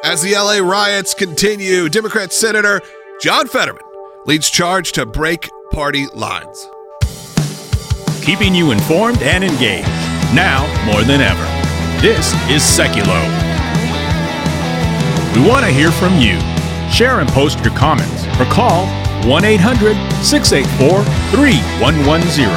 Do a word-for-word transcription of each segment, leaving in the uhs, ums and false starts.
As the L A riots continue, Democrat Senator John Fetterman leads charge to break party lines. Keeping you informed and engaged, now more than ever. This is Seculo. We want to hear from you. Share and post your comments or call one eight hundred, six eight four, three one one zero.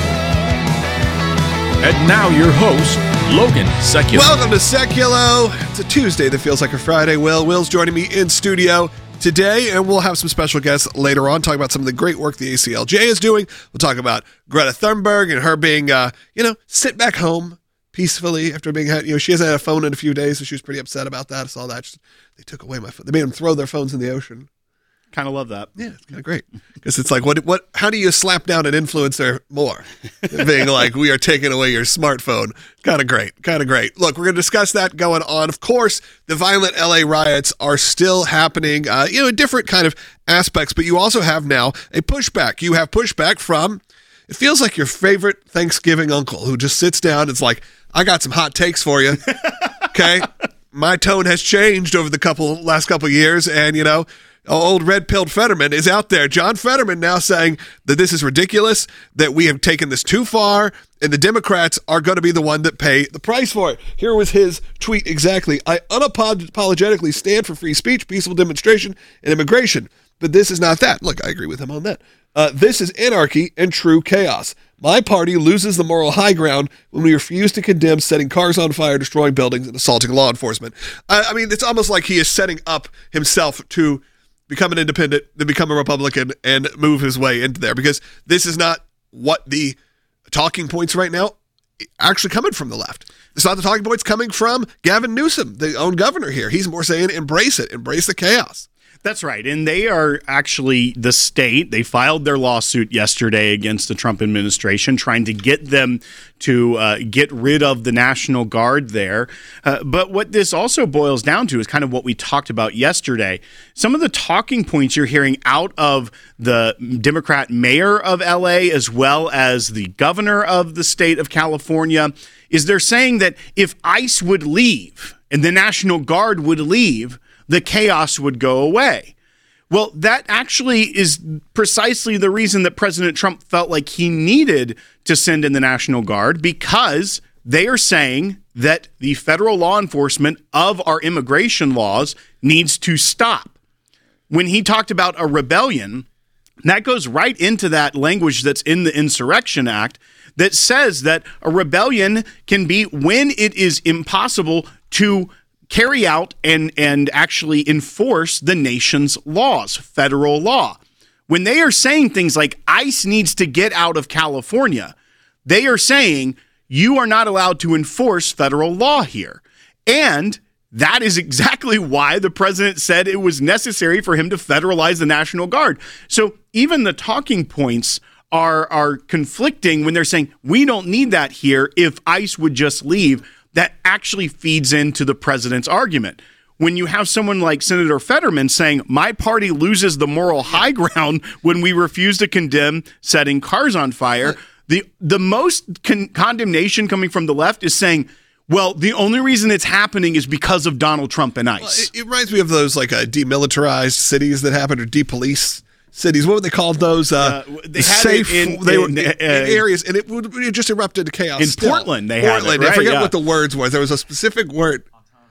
And now your host, Logan Seculo. Welcome to Seculo. It's a Tuesday that feels like a Friday. Will Will's joining me in studio today, and we'll have some special guests later on talking about some of the great work the A C L J is doing. We'll talk about Greta Thunberg and her being, uh, you know, sit back home peacefully after being had, you know, she hasn't had a phone in a few days, so she was pretty upset about that. I saw that. Just, they took away my phone. They made them throw their phones in the ocean. Kind of love that. Yeah, it's kind of great. Because it's like, what, what, how do you slap down an influencer more? Being like, we are taking away your smartphone. Kind of great. Kind of great. Look, we're going to discuss that going on. Of course, the violent L A riots are still happening, uh, you know, in different kind of aspects, but you also have now a pushback. You have pushback from, it feels like your favorite Thanksgiving uncle who just sits down and is like, I got some hot takes for you. Okay? My tone has changed over the couple last couple of years, and, you know, old red-pilled Fetterman is out there. John Fetterman now saying that this is ridiculous, that we have taken this too far, and the Democrats are going to be the one that pay the price for it. Here was his tweet exactly. I unapologetically stand for free speech, peaceful demonstration, and immigration. But this is not that. Look, I agree with him on that. Uh, this is anarchy and true chaos. My party loses the moral high ground when we refuse to condemn setting cars on fire, destroying buildings, and assaulting law enforcement. I, I mean, it's almost like he is setting up himself to become an independent, then become a Republican, and move his way into there, because this is not what the talking points right now actually coming from the left. It's not the talking points coming from Gavin Newsom, the own governor here. He's more saying embrace it, embrace the chaos. That's right. And they are actually the state. They filed their lawsuit yesterday against the Trump administration, trying to get them to uh, get rid of the National Guard there. Uh, but what this also boils down to is kind of what we talked about yesterday. Some of the talking points you're hearing out of the Democrat mayor of L A as well as the governor of the state of California is they're saying that if ICE would leave and the National Guard would leave, the chaos would go away. Well, that actually is precisely the reason that President Trump felt like he needed to send in the National Guard, because they are saying that the federal law enforcement of our immigration laws needs to stop. When he talked about a rebellion, that goes right into that language that's in the Insurrection Act that says that a rebellion can be when it is impossible to carry out and, and actually enforce the nation's laws, federal law. When they are saying things like ICE needs to get out of California, they are saying you are not allowed to enforce federal law here. And that is exactly why the president said it was necessary for him to federalize the National Guard. So even the talking points are, are conflicting when they're saying we don't need that here if ICE would just leave. That actually feeds into the president's argument. When you have someone like Senator Fetterman saying, my party loses the moral high ground when we refuse to condemn setting cars on fire, the the most con- condemnation coming from the left is saying, well, the only reason it's happening is because of Donald Trump and ICE. Well, it, it reminds me of those like uh, demilitarized cities that happened, or depolice cities. What were they called? Those uh, uh, they had safe it in, they were in, in, uh, in areas, and it would it just erupted into chaos. In still. Portland, they Portland, had it, right? I forget yeah. what the words were. There was a specific word.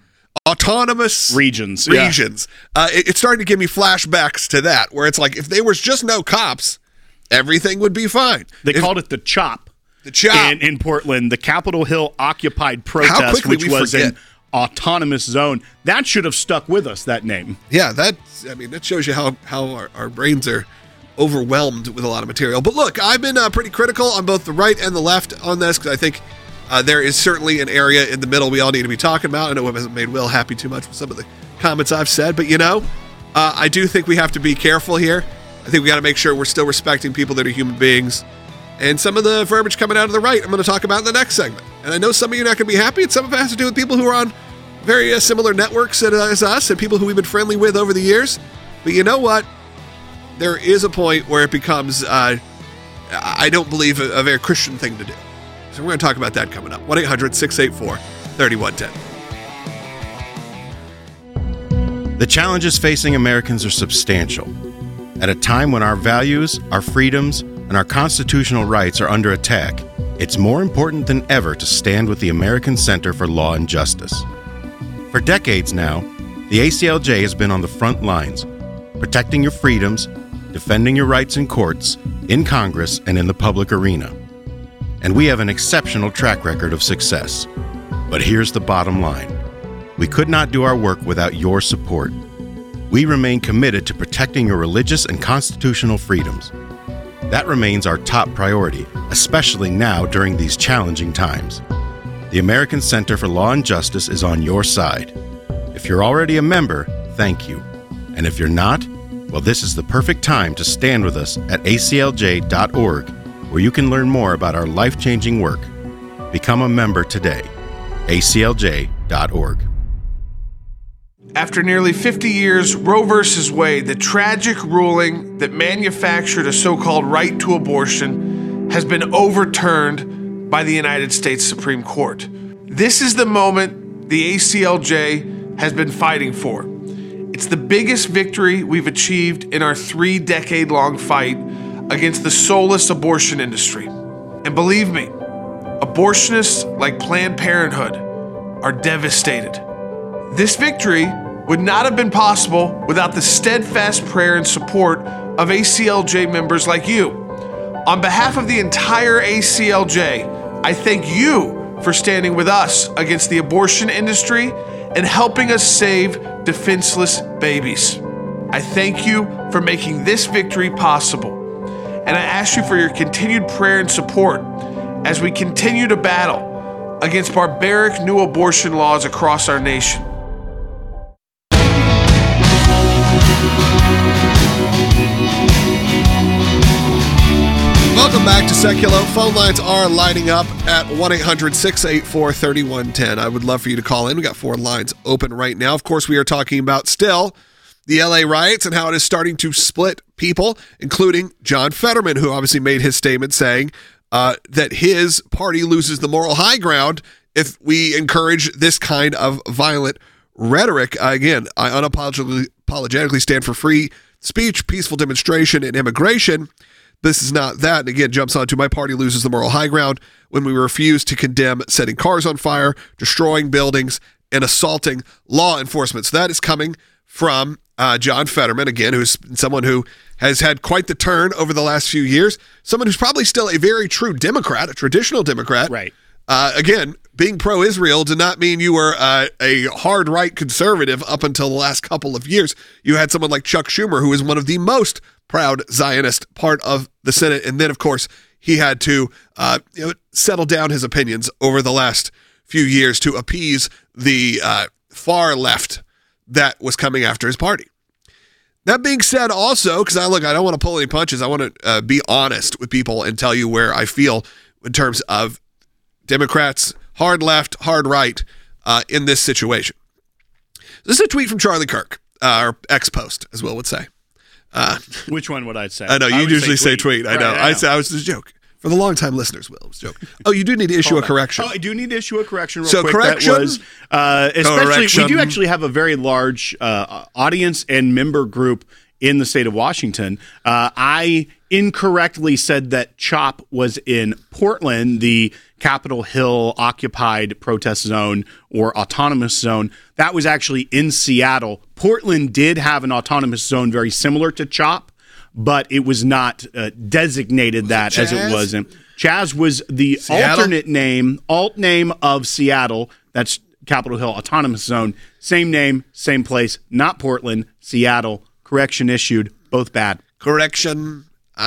Autonomous regions. Regions. Yeah. Uh, it, it's starting to give me flashbacks to that, where it's like if there was just no cops, everything would be fine. They if, called it the CHOP. The CHOP in, in Portland, the Capitol Hill occupied protest, which was forget. an autonomous zone. That should have stuck with us. That name. Yeah, that. I mean, that shows you how how our, our brains are overwhelmed with a lot of material. But look, I've been uh, pretty critical on both the right and the left on this, because I think uh, there is certainly an area in the middle we all need to be talking about. I know it hasn't made Will happy too much with some of the comments I've said, but you know, uh, I do think we have to be careful here. I think we got to make sure we're still respecting people that are human beings. And some of the verbiage coming out of the right, I'm going to talk about in the next segment. And I know some of you are not going to be happy, and some of it has to do with people who are on very uh, similar networks as us and people who we've been friendly with over the years. But you know what? There is a point where it becomes, uh, I don't believe, a, a very Christian thing to do. So we're going to talk about that coming up. one eight hundred six eight four three one one zero. The challenges facing Americans are substantial. At a time when our values, our freedoms, and our constitutional rights are under attack, it's more important than ever to stand with the American Center for Law and Justice. For decades now, the A C L J has been on the front lines, protecting your freedoms, defending your rights in courts, in Congress, and in the public arena. And we have an exceptional track record of success. But here's the bottom line. We could not do our work without your support. We remain committed to protecting your religious and constitutional freedoms. That remains our top priority, especially now during these challenging times. The American Center for Law and Justice is on your side. If you're already a member, thank you. And if you're not, well, this is the perfect time to stand with us at A C L J dot org, where you can learn more about our life-changing work. Become a member today. A C L J dot org. After nearly fifty years, Roe versus Wade, the tragic ruling that manufactured a so-called right to abortion, has been overturned by the United States Supreme Court. This is the moment the A C L J has been fighting for. It's the biggest victory we've achieved in our three-decade-long fight against the soulless abortion industry. And believe me, abortionists like Planned Parenthood are devastated. This victory would not have been possible without the steadfast prayer and support of A C L J members like you. On behalf of the entire A C L J, I thank you for standing with us against the abortion industry and helping us save defenseless babies. I thank you for making this victory possible, and I ask you for your continued prayer and support as we continue to battle against barbaric new abortion laws across our nation. Welcome back to Seculo. Phone lines are lighting up at one eight hundred six eight four three one one zero. I would love for you to call in. We got four lines open right now. Of course, we are talking about still the L A riots and how it is starting to split people, including John Fetterman, who obviously made his statement saying uh, that his party loses the moral high ground if we encourage this kind of violent rhetoric. Uh, again, I unapologetically apologetically stand for free speech, peaceful demonstration, and immigration. This is not that. And again, jumps onto my party loses the moral high ground when we refuse to condemn setting cars on fire, destroying buildings, and assaulting law enforcement. So that is coming from uh, John Fetterman, again, who's someone who has had quite the turn over the last few years, someone who's probably still a very true Democrat, a traditional Democrat. Right. Uh, again, being pro-Israel did not mean you were uh, a hard-right conservative up until the last couple of years. You had someone like Chuck Schumer, who is one of the most proud Zionist part of the Senate. And then, of course, he had to uh, you know, settle down his opinions over the last few years to appease the uh, far left that was coming after his party. That being said, also, because I look, I don't want to pull any punches. I want to uh, be honest with people and tell you where I feel in terms of Democrats, hard left, hard right, uh, in this situation. This is a tweet from Charlie Kirk, uh, or ex-post, as Will would say. Uh, Which one would I say? I know, you I usually say tweet. tweet. I know. Right, I, I, know. say, I was just a joke. For the long-time listeners, Will, it was a joke. Oh, you do need to issue a correction. Oh, I do need to issue a correction real so quick. correction? That was, uh, especially, Correction. we do actually have a very large uh, audience and member group in the state of Washington. Uh, I incorrectly said that CHOP was in Portland, the Capitol Hill occupied protest zone or autonomous zone. That was actually in Seattle. Portland did have an autonomous zone very similar to CHOP, but it was not uh, designated was that it as it was in. Chaz was the Seattle? alternate name, alt name of Seattle. That's Capitol Hill Autonomous Zone. Same name, same place, not Portland, Seattle. Correction issued, both bad. Correction.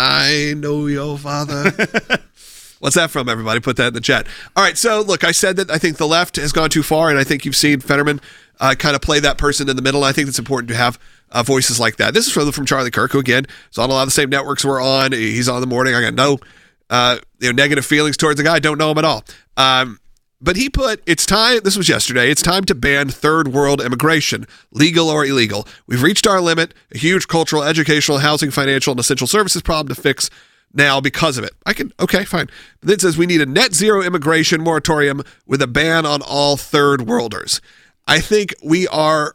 I know your father. What's that from, everybody? Put that in the chat. All right, so look, I said that I think the left has gone too far, and I think you've seen Fetterman uh, kind of play that person in the middle. I think it's important to have uh, voices like that. This is from, from Charlie Kirk, who, again, is on a lot of the same networks we're on. He's on The Morning. I got no uh, you know, negative feelings towards the guy. I don't know him at all. Um, but he put, it's time, this was yesterday, it's time to ban third world immigration, legal or illegal. We've reached our limit, a huge cultural, educational, housing, financial, and essential services problem to fix now because of it. I can, okay, fine. But then it says we need a net zero immigration moratorium with a ban on all third worlders. I think we are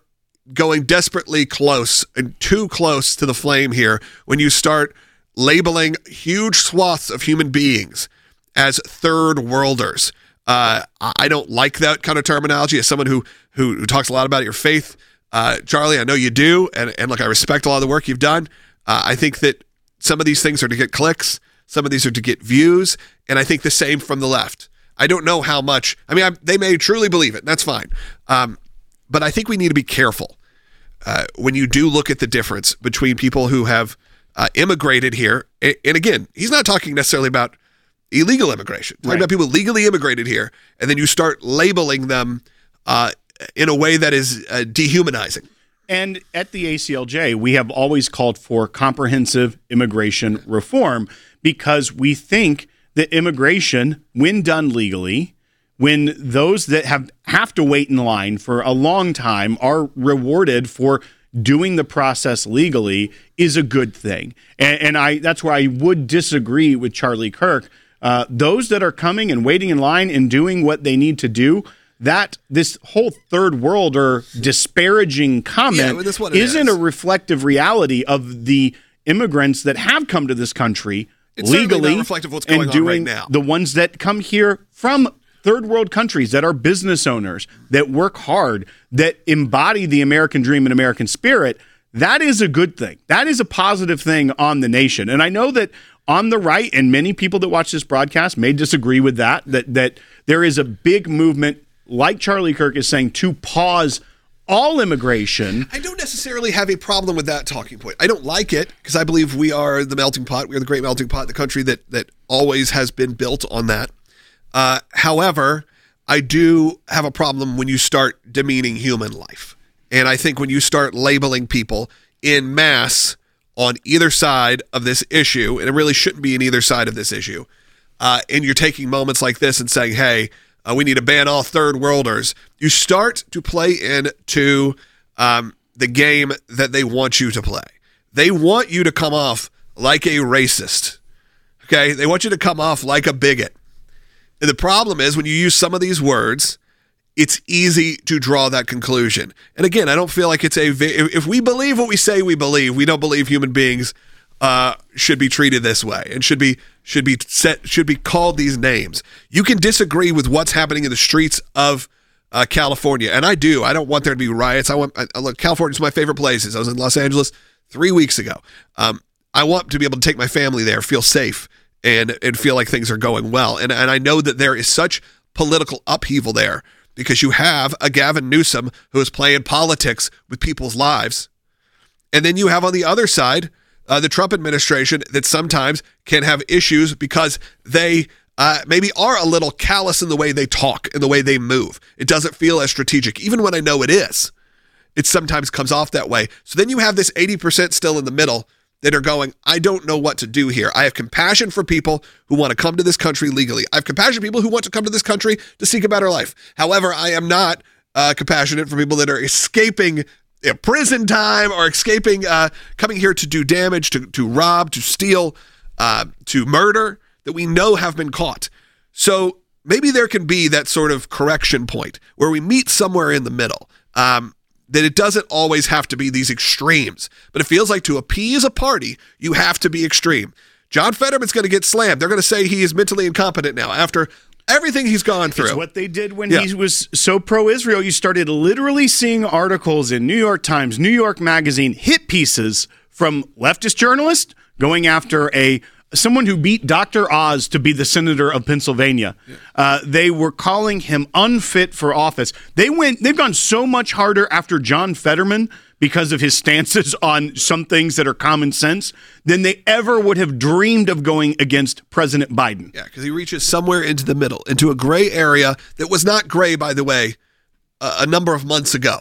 going desperately close and too close to the flame here when you start labeling huge swaths of human beings as third worlders. Uh, I don't like that kind of terminology as someone who, who, who talks a lot about your faith. Uh, Charlie, I know you do, and, and look, I respect a lot of the work you've done. Uh, I think that some of these things are to get clicks, some of these are to get views, and I think the same from the left. I don't know how much, I mean, I'm, they may truly believe it, and that's fine. Um, but I think we need to be careful uh, when you do look at the difference between people who have uh, immigrated here, and, and again, he's not talking necessarily about illegal immigration. He's talking Right. about people legally immigrated here, and then you start labeling them uh, in a way that is uh, dehumanizing. And at the A C L J, we have always called for comprehensive immigration reform because we think that immigration, when done legally, when those that have, have to wait in line for a long time are rewarded for doing the process legally, is a good thing. And, and I that's where I would disagree with Charlie Kirk. Uh, those that are coming and waiting in line and doing what they need to do, that this whole third world or disparaging comment Yeah, well, that's what it isn't is. a reflective reality of the immigrants that have come to this country It's certainly legally not reflective of what's going and on doing right now. the ones that come here from third world countries that are business owners, that work hard, that embody the American dream and American spirit. That is a good thing. That is a positive thing on the nation. And I know that on the right, and many people that watch this broadcast may disagree with that, that, that there is a big movement, like Charlie Kirk is saying, to pause all immigration. I don't necessarily have a problem with that talking point. I don't like it because I believe we are the melting pot. We are the great melting pot, the country that that always has been built on that. Uh, however, I do have a problem when you start demeaning human life. And I think when you start labeling people in mass on either side of this issue, and it really shouldn't be in either side of this issue, uh, and you're taking moments like this and saying, hey, uh, we need to ban all third worlders, you start to play into um, the game that they want you to play. They want you to come off like a racist, okay? They want you to come off like a bigot. And the problem is when you use some of these words, it's easy to draw that conclusion. And again, I don't feel like it's a, if we believe what we say we believe, we don't believe human beings uh, should be treated this way and should be, should be set, should be called these names. You can disagree with what's happening in the streets of uh, California. And I do. I don't want there to be riots. I want, I, look, California's my favorite places. I was in Los Angeles three weeks ago. Um, I want to be able to take my family there, feel safe, and and feel like things are going well. And and I know that there is such political upheaval there because you have a Gavin Newsom who is playing politics with people's lives. And then you have on the other side, uh, the Trump administration that sometimes can have issues because they uh, maybe are a little callous in the way they talk, in the way they move. It doesn't feel as strategic, even when I know it is. It sometimes comes off that way. So then you have this eighty percent still in the middle that are going, I don't know what to do here. I have compassion for people who want to come to this country legally. I have compassion for people who want to come to this country to seek a better life. However, I am not uh, compassionate for people that are escaping uh, prison time or escaping, uh, coming here to do damage, to, to rob, to steal, uh, to murder, that we know have been caught. So maybe there can be that sort of correction point where we meet somewhere in the middle. Um, that it doesn't always have to be these extremes. But it feels like to appease a party, you have to be extreme. John Fetterman's going to get slammed. They're going to say he is mentally incompetent now after everything he's gone through. It's what they did when Yeah. he was so pro-Israel. You started literally seeing articles in New York Times, New York Magazine, hit pieces from leftist journalists going after a someone who beat Doctor Oz to be the senator of Pennsylvania. Yeah. Uh, they were calling him unfit for office. They went. They've gone so much harder after John Fetterman because of his stances on some things that are common sense than they ever would have dreamed of going against President Biden. Yeah, because he reaches somewhere into the middle, into a gray area that was not gray, by the way, uh, a number of months ago.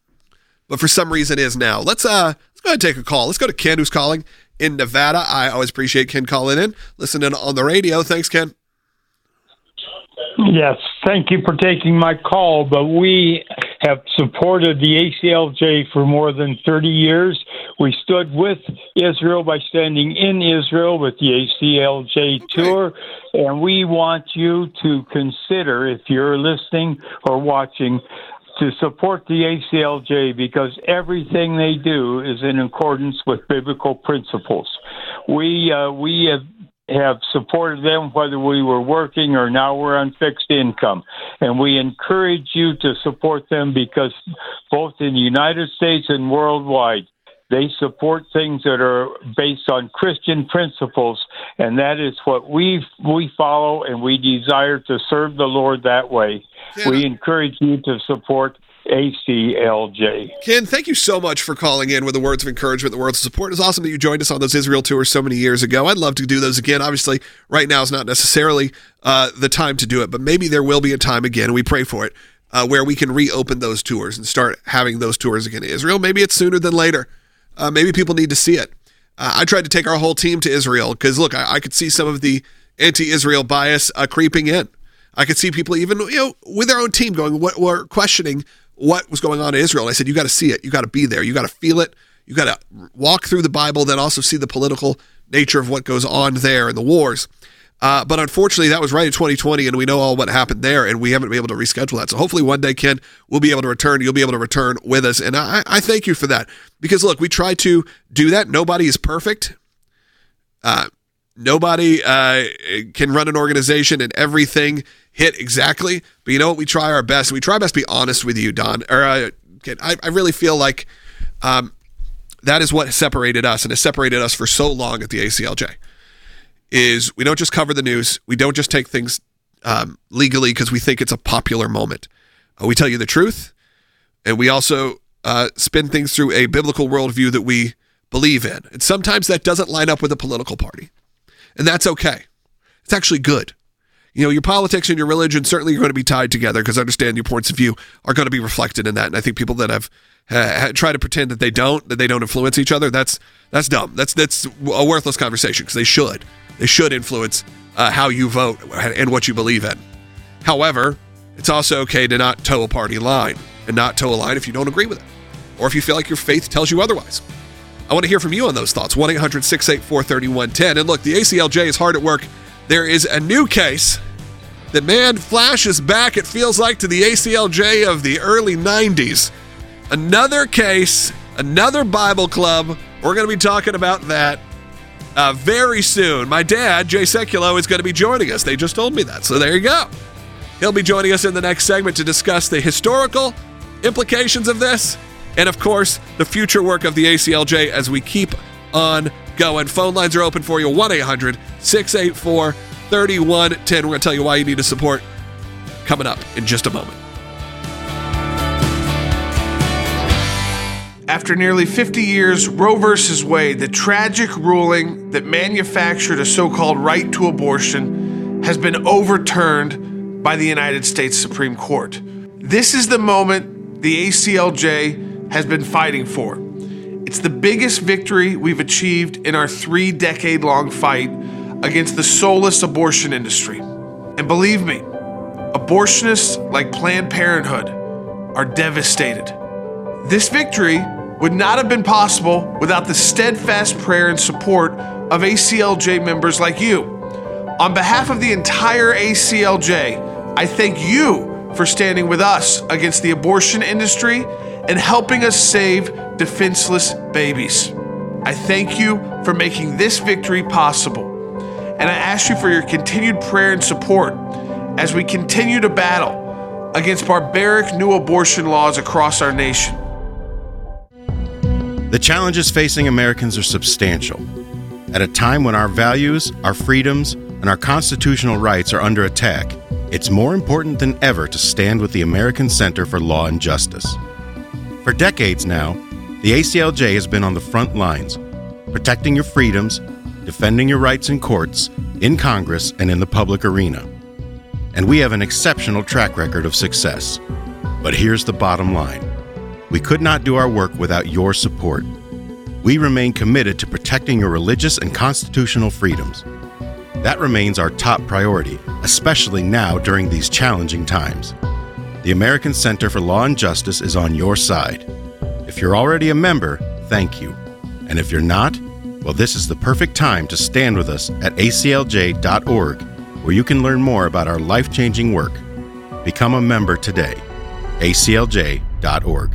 But for some reason is now. Let's uh, let's go ahead and take a call. Let's go to Ken, who's calling in Nevada. I always appreciate Ken calling in, listening on the radio. Thanks, Ken. Yes, thank you for taking my call, but we have supported the A C L J for more than thirty years. We stood with Israel by standing in Israel with the A C L J Okay. tour, and we want you to consider, if you're listening or watching, to support the A C L J because everything they do is in accordance with biblical principles. We uh, we have have supported them whether we were working or now we're on fixed income. And we encourage you to support them because both in the United States and worldwide, they support things that are based on Christian principles, and that is what we we follow, and we desire to serve the Lord that way. Yeah. We encourage you to support A C L J. Ken, thank you so much for calling in with the words of encouragement, the words of support. It's awesome that you joined us on those Israel tours so many years ago. I'd love to do those again. Obviously, right now is not necessarily uh, the time to do it, but maybe there will be a time again, and we pray for it, uh, where we can reopen those tours and start having those tours again to Israel. Maybe it's sooner than later. Uh, maybe people need to see it. Uh, I tried to take our whole team to Israel because, look, I, I could see some of the anti-Israel bias uh, creeping in. I could see people even, you know, with their own team going, what, were questioning what was going on in Israel. And I said, you got to see it. You got to be there. You got to feel it. You got to walk through the Bible, then also see the political nature of what goes on there and the wars. Uh, but unfortunately, that was right in twenty twenty, and we know all what happened there, and we haven't been able to reschedule that. So hopefully one day, Ken, we'll be able to return. You'll be able to return with us. And I, I thank you for that. Because, look, we try to do that. Nobody is perfect. Uh, nobody uh, can run an organization and everything hit exactly. But you know what? We try our best. We try our best to be honest with you, Don. Or uh, Ken, I, I really feel like um, that is what separated us, and has separated us for so long at the A C L J. Is we don't just cover the news. We don't just take things um, legally because we think it's a popular moment. Uh, we tell you the truth, and we also uh, spin things through a biblical worldview that we believe in. And sometimes that doesn't line up with a political party, and that's okay. It's actually good. You know, your politics and your religion certainly are going to be tied together because I understand your points of view are going to be reflected in that. And I think people that have uh, tried to pretend that they don't, that they don't influence each other, that's that's dumb. That's that's a worthless conversation because they should. They should influence uh, how you vote and what you believe in. However, it's also okay to not toe a party line and not toe a line if you don't agree with it or if you feel like your faith tells you otherwise. I want to hear from you on those thoughts. one eight hundred six eight four three one one zero. And look, the A C L J is hard at work. There is a new case that, man, flashes back, it feels like, to the A C L J of the early nineties. Another case, another Bible club. We're going to be talking about that Uh, very soon. My dad, Jay Sekulow, is going to be joining us. They just told me that, so there you go. He'll be joining us in the next segment to discuss the historical implications of this and, of course, the future work of the A C L J as we keep on going. Phone lines are open for you, one eight hundred six eight four three one one zero. We're going to tell you why you need to support coming up in just a moment. After nearly fifty years, Roe versus Wade, the tragic ruling that manufactured a so-called right to abortion, has been overturned by the United States Supreme Court. This is the moment the A C L J has been fighting for. It's the biggest victory we've achieved in our three-decade-long fight against the soulless abortion industry. And believe me, abortionists like Planned Parenthood are devastated. This victory would not have been possible without the steadfast prayer and support of A C L J members like you. On behalf of the entire A C L J, I thank you for standing with us against the abortion industry and helping us save defenseless babies. I thank you for making this victory possible, and I ask you for your continued prayer and support as we continue to battle against barbaric new abortion laws across our nation. The challenges facing Americans are substantial. At a time when our values, our freedoms, and our constitutional rights are under attack, it's more important than ever to stand with the American Center for Law and Justice. For decades now, the A C L J has been on the front lines, protecting your freedoms, defending your rights in courts, in Congress, and in the public arena. And we have an exceptional track record of success. But here's the bottom line. We could not do our work without your support. We remain committed to protecting your religious and constitutional freedoms. That remains our top priority, especially now during these challenging times. The American Center for Law and Justice is on your side. If you're already a member, thank you. And if you're not, well, this is the perfect time to stand with us at A C L J dot org, where you can learn more about our life-changing work. Become a member today. A C L J dot org.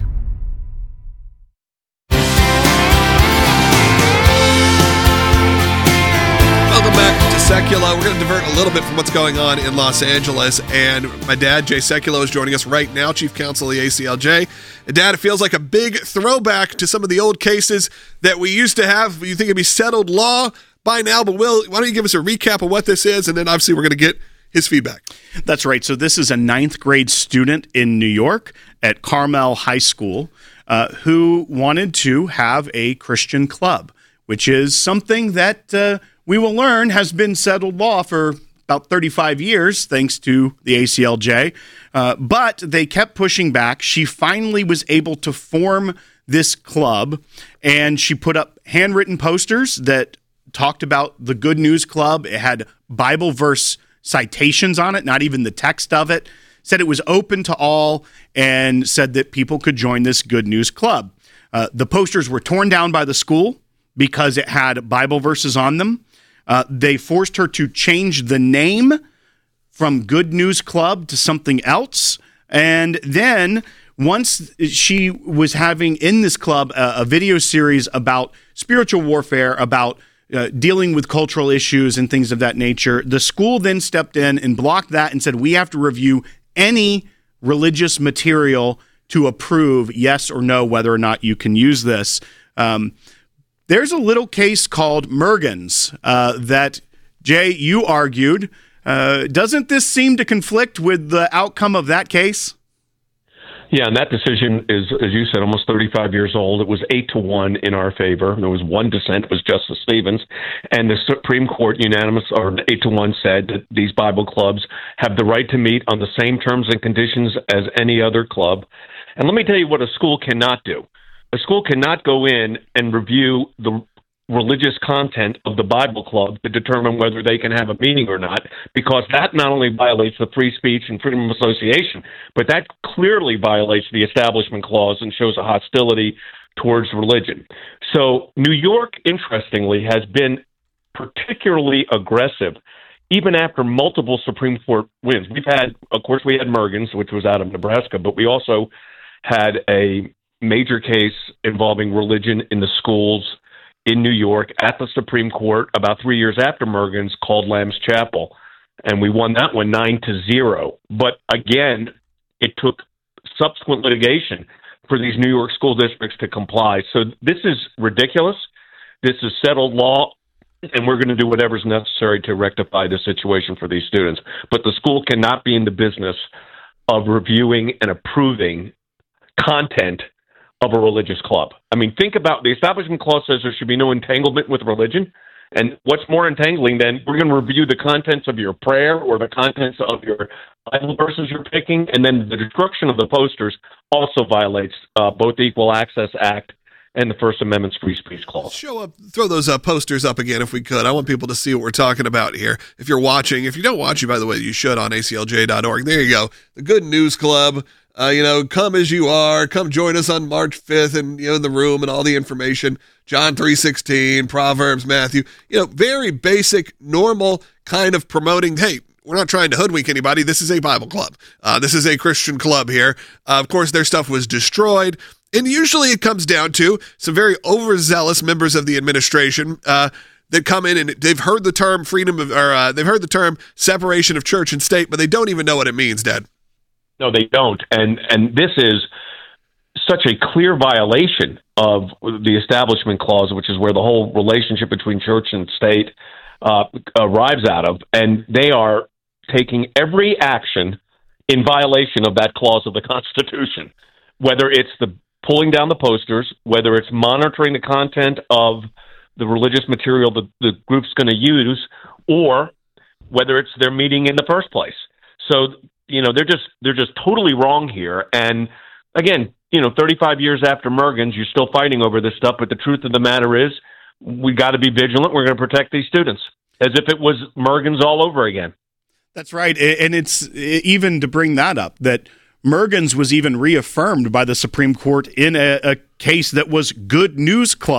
Welcome back to Seculo. We're going to divert a little bit from what's going on in Los Angeles, and my dad, Jay Sekulow, is joining us right now, Chief Counsel of the A C L J. And Dad, it feels like a big throwback to some of the old cases that we used to have. You think it'd be settled law by now, but Will, why don't you give us a recap of what this is, and then obviously we're going to get his feedback. That's right. So this is a ninth grade student in New York at Carmel High School uh, who wanted to have a Christian club, which is something that uh, we will learn has been settled law for about thirty-five years, thanks to the A C L J. Uh, but they kept pushing back. She finally was able to form this club, and she put up handwritten posters that talked about the Good News Club. It had Bible verse citations on it, not even the text of it. Said it was open to all, and said that people could join this Good News Club. Uh, the posters were torn down by the school because it had Bible verses on them. Uh, they forced her to change the name from Good News Club to something else. And then once she was having in this club a, a video series about spiritual warfare, about uh, dealing with cultural issues and things of that nature, the school then stepped in and blocked that and said, we have to review any religious material to approve yes or no whether or not you can use this. Um, There's a little case called Mergens uh, that, Jay, you argued. Uh, doesn't this seem to conflict with the outcome of that case? Yeah, and that decision is, as you said, almost thirty-five years old. It was eight to one in our favor. There was one dissent, it was Justice Stevens, and the Supreme Court unanimous, or eight to one, said that these Bible clubs have the right to meet on the same terms and conditions as any other club. And let me tell you what a school cannot do. A school cannot go in and review the religious content of the Bible club to determine whether they can have a meeting or not, because that not only violates the free speech and freedom of association, but that clearly violates the Establishment Clause and shows a hostility towards religion. So New York, interestingly, has been particularly aggressive, even after multiple Supreme Court wins. We've had, of course, we had Mergens, which was out of Nebraska, but we also had a major case involving religion in the schools in New York at the Supreme Court about three years after Mergens, called Lamb's Chapel. And we won that one nine to zero. But again, it took subsequent litigation for these New York school districts to comply. So this is ridiculous. This is settled law, and we're going to do whatever's necessary to rectify the situation for these students. But the school cannot be in the business of reviewing and approving content of a religious club. I mean, think about the Establishment Clause says there should be no entanglement with religion. And what's more entangling than we're going to review the contents of your prayer or the contents of your Bible verses you're picking, and then the destruction of the posters also violates uh, both the Equal Access Act and the First Amendment's free speech clause. Show up, throw those uh, posters up again if we could. I want people to see what we're talking about here. If you're watching, if you don't watch it, by the way, you should on A C L J dot org. There you go. The Good News Club. Uh, you know, come as you are. Come join us on March fifth, and you know, in the room and all the information. John three sixteen, Proverbs, Matthew. You know, very basic, normal kind of promoting. Hey, we're not trying to hoodwink anybody. This is a Bible club. Uh, this is a Christian club here. Uh, of course, their stuff was destroyed. And usually it comes down to some very overzealous members of the administration uh, that come in and they've heard the term freedom of, or uh, they've heard the term separation of church and state, but they don't even know what it means, Dad. No, they don't. And and this is such a clear violation of the Establishment Clause, which is where the whole relationship between church and state uh, arrives out of. And they are taking every action in violation of that clause of the Constitution, whether it's the pulling down the posters, whether it's monitoring the content of the religious material that the group's going to use, or whether it's their meeting in the first place. So, you know, they're just they're just totally wrong here. And again, you know, thirty-five years after Mergens, you're still fighting over this stuff. But the truth of the matter is, we got to be vigilant. We're going to protect these students as if it was Mergens all over again. That's right. And it's even to bring that up, that Mergens was even reaffirmed by the Supreme Court in a, a case that was Good News Club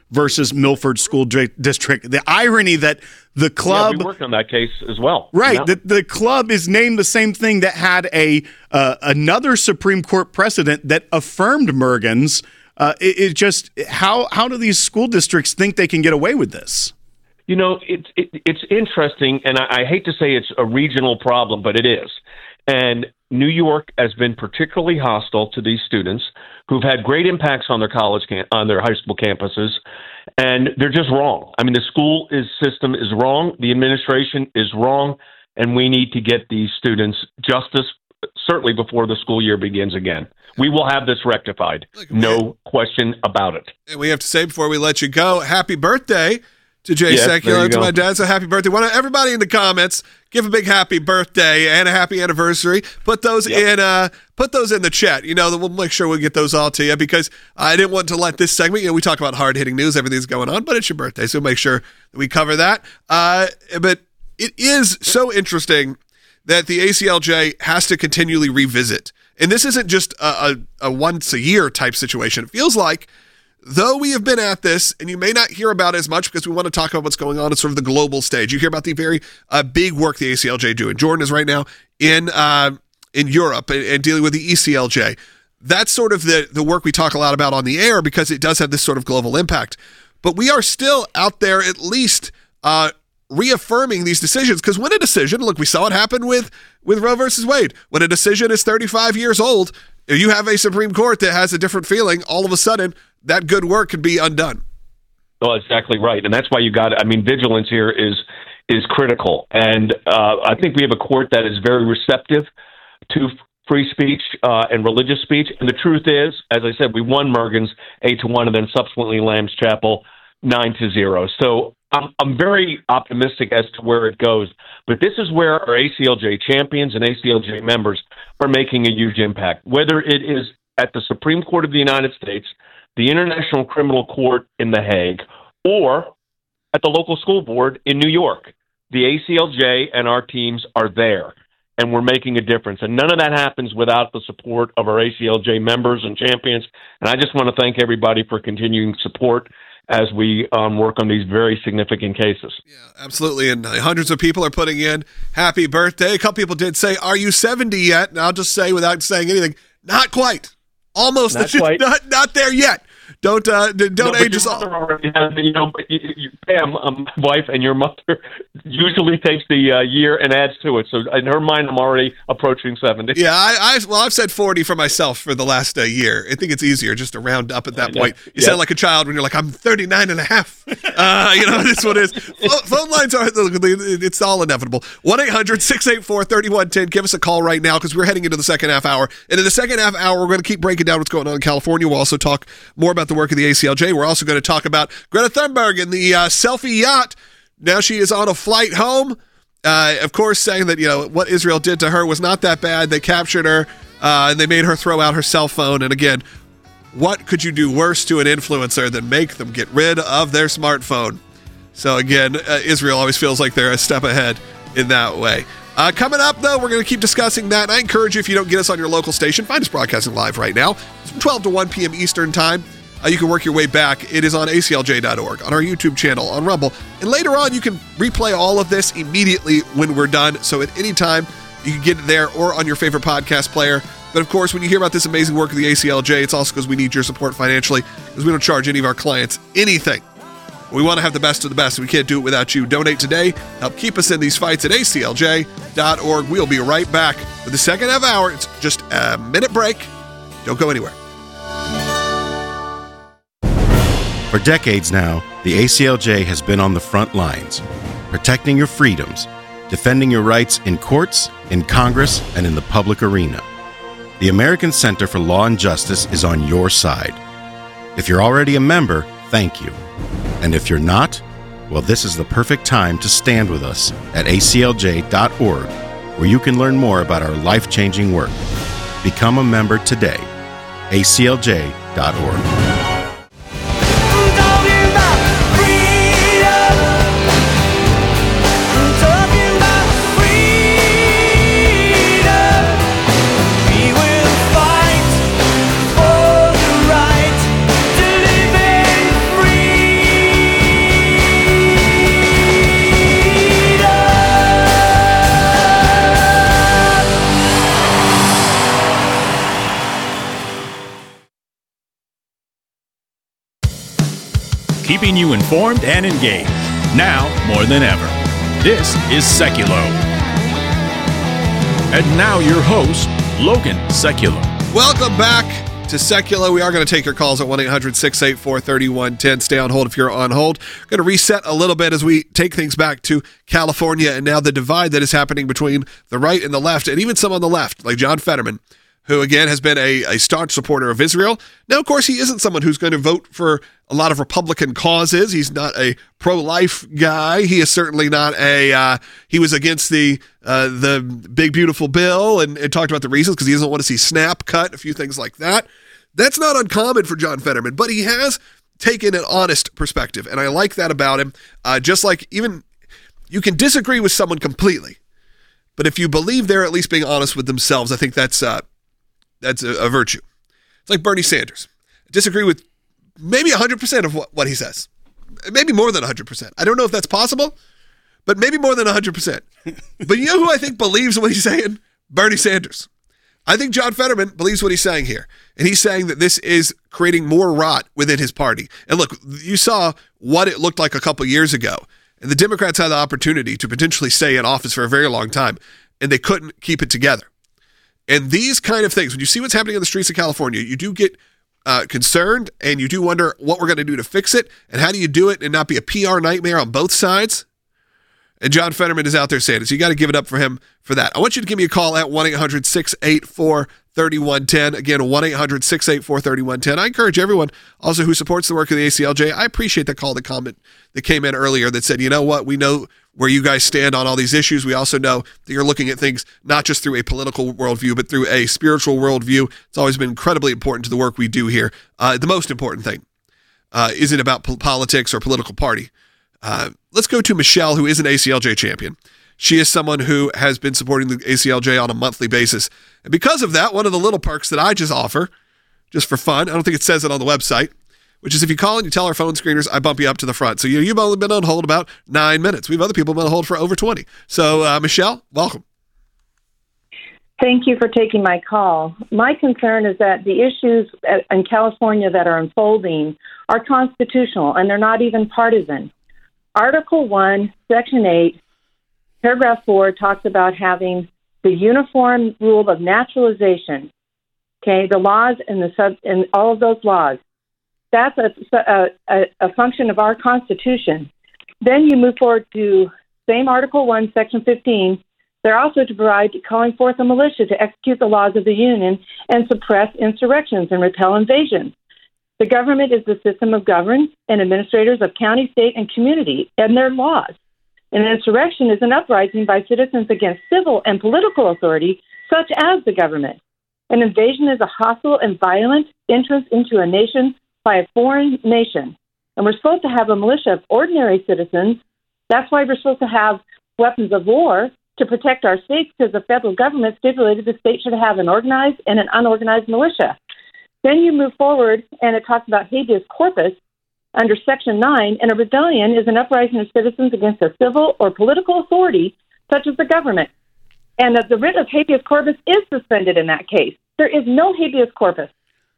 versus Milford School Dri- District. The irony that the club Yeah, we worked on that case as well. Right. Yeah. The, the club is named the same thing that had a uh, another Supreme Court precedent that affirmed Mergens. Uh, it, it just how how do these school districts think they can get away with this? You know, it's it, it's interesting, and I, I hate to say it's a regional problem, but it is. And New York has been particularly hostile to these students who've had great impacts on their college cam- on their high school campuses, and they're just wrong. I mean, the school is system is wrong, the administration is wrong, and we need to get these students justice certainly before the school year begins again. We will have this rectified, no question about it. And we have to say before we let you go, happy birthday to Jay Yes, there Secular, you to go. my dad. So happy birthday. Why don't everybody in the comments give a big happy birthday and a happy anniversary. Put those Yep. in uh put those in the chat. You know, we'll make sure we get those all to you because I didn't want to let this segment, you know, we talk about hard hitting news, everything's going on, but it's your birthday, so make sure that we cover that. Uh but it is so interesting that the A C L J has to continually revisit. And this isn't just a, a, a once a year type situation. It feels like though we have been at this, and you may not hear about it as much because we want to talk about what's going on at sort of the global stage. You hear about the very uh, big work the A C L J doing. Jordan is right now in uh, in Europe and, and dealing with the E C L J. That's sort of the, the work we talk a lot about on the air because it does have this sort of global impact. But we are still out there at least uh, reaffirming these decisions because when a decision, look, we saw it happen with, with Roe versus Wade. When a decision is thirty-five years old, if you have a Supreme Court that has a different feeling, all of a sudden, that good work could be undone. Oh, exactly right, and that's why you got. I mean, vigilance here is is critical, and uh, I think we have a court that is very receptive to free speech uh, and religious speech. And the truth is, as I said, we won Mergens eight to one, and then subsequently Lamb's Chapel nine to zero. So I'm I'm very optimistic as to where it goes. But this is where our A C L J champions and A C L J members are making a huge impact, whether it is at the Supreme Court of the United States, the International Criminal Court in The Hague, or at the local school board in New York. The A C L J and our teams are there, and we're making a difference. And none of that happens without the support of our A C L J members and champions. And I just want to thank everybody for continuing support as we um, work on these very significant cases. Yeah, absolutely. And hundreds of people are putting in happy birthday. A couple people did say, are you seventy yet? And I'll just say without saying anything, not quite. Almost. Not quite. Not, not there yet. Don't uh, d- don't No, age us your all. mother already has, you know, but you, you, Pam, um, wife, and your mother usually takes the uh, year and adds to it. So in her mind, I'm already approaching seventy. Yeah, I, I well, I've said forty for myself for the last uh, year. I think it's easier just to round up at that point. You Yep. sound like a child when you're like, I'm thirty-nine and a half. Uh, you know, that's what it is. Phone, phone lines are, it's all inevitable. one eight hundred six eight four three one one zero. Give us a call right now because we're heading into the second half hour. And in the second half hour, we're going to keep breaking down what's going on in California. We'll also talk more about the work of the A C L J. We're also going to talk about Greta Thunberg and the uh, selfie yacht. Now she is on a flight home. Uh, of course, saying that, you know, what Israel did to her was not that bad. They captured her uh, and they made her throw out her cell phone. And again, what could you do worse to an influencer than make them get rid of their smartphone? So again, uh, Israel always feels like they're a step ahead in that way. Uh, coming up, though, we're going to keep discussing that. And I encourage you, if you don't get us on your local station, find us broadcasting live right now. It's from twelve to one p.m. Eastern Time. Uh, you can work your way back. It is on A C L J dot org, on our YouTube channel, on Rumble. And later on, you can replay all of this immediately when we're done. So at any time, you can get it there or on your favorite podcast player. But of course, when you hear about this amazing work of the A C L J, it's also because we need your support financially, because we don't charge any of our clients anything. We want to have the best of the best, and we can't do it without you. Donate today. Help keep us in these fights at A C L J dot org. We'll be right back with the second half hour. It's just a minute break. Don't go anywhere. For decades now, the A C L J has been on the front lines, protecting your freedoms, defending your rights in courts, in Congress, and in the public arena. The American Center for Law and Justice is on your side. If you're already a member, thank you. And if you're not, well, this is the perfect time to stand with us at A C L J dot org, where you can learn more about our life-changing work. Become a member today. A C L J dot org. Fight for the right to live in freedom. keeping you informed and engaged. Now more than ever. This is Seculo. And now your host, Logan Seculo. Welcome back to Seculo. We are going to take your calls at one eight hundred six eight four three one one zero. Stay on hold if you're on hold. Going to reset a little bit as we take things back to California and now the divide that is happening between the right and the left, and even some on the left, like John Fetterman, who again has been a, a staunch supporter of Israel. Now, of course, he isn't someone who's going to vote for a lot of Republican causes. He's not a pro-life guy. He is certainly not a, uh, he was against the uh, the big, beautiful bill and, and talked about the reasons because he doesn't want to see SNAP cut, a few things like that. That's not uncommon for John Fetterman, but he has taken an honest perspective, and I like that about him. Uh, just like even, you can disagree with someone completely, but if you believe they're at least being honest with themselves, I think that's uh, That's a, a virtue. It's like Bernie Sanders. I disagree with maybe one hundred percent of what, what he says. Maybe more than one hundred percent. I don't know if that's possible, but maybe more than one hundred percent. But you know who I think believes what he's saying? Bernie Sanders. I think John Fetterman believes what he's saying here. And he's saying that this is creating more rot within his party. And look, you saw what it looked like a couple years ago. And the Democrats had the opportunity to potentially stay in office for a very long time, and they couldn't keep it together. And these kind of things, when you see what's happening in the streets of California, you do get uh, concerned and you do wonder what we're going to do to fix it and how do you do it and not be a P R nightmare on both sides. And John Fetterman is out there saying it, so you got to give it up for him for that. I want you to give me a call at one eight hundred six eight four three one one zero. Again, one eight hundred six eight four three one one zero. I encourage everyone also who supports the work of the A C L J. I appreciate the call, the comment that came in earlier that said, you know what, we know where you guys stand on all these issues. We also know that you're looking at things not just through a political worldview, but through a spiritual worldview. It's always been incredibly important to the work we do here. Uh, the most important thing uh, isn't about po- politics or political party. Uh, let's go to Michelle, who is an A C L J champion. She is someone who has been supporting the A C L J on a monthly basis. And because of that, one of the little perks that I just offer, just for fun, I don't think it says it on the website, which is if you call and you tell our phone screeners, I bump you up to the front. So you, you've only been on hold about nine minutes. We have other people been on hold for over twenty. So, uh, Michelle, welcome. Thank you for taking my call. My concern is that the issues in California that are unfolding are constitutional, and they're not even partisan. Article one, Section eight, Paragraph four talks about having the uniform rule of naturalization, okay, the laws and, the sub, and all of those laws. That's a, a, a function of our Constitution. Then you move forward to same Article one, Section fifteen. They're also to provide calling forth a militia to execute the laws of the Union and suppress insurrections and repel invasions. The government is the system of governance and administrators of county, state, and community and their laws. An insurrection is an uprising by citizens against civil and political authority, such as the government. An invasion is a hostile and violent entrance into a nation by a foreign nation. And we're supposed to have a militia of ordinary citizens. That's why we're supposed to have weapons of war to protect our states, because the federal government stipulated the state should have an organized and an unorganized militia. Then you move forward, and it talks about habeas corpus under Section nine, and a rebellion is an uprising of citizens against a civil or political authority, such as the government. And the writ of habeas corpus is suspended in that case. There is no habeas corpus.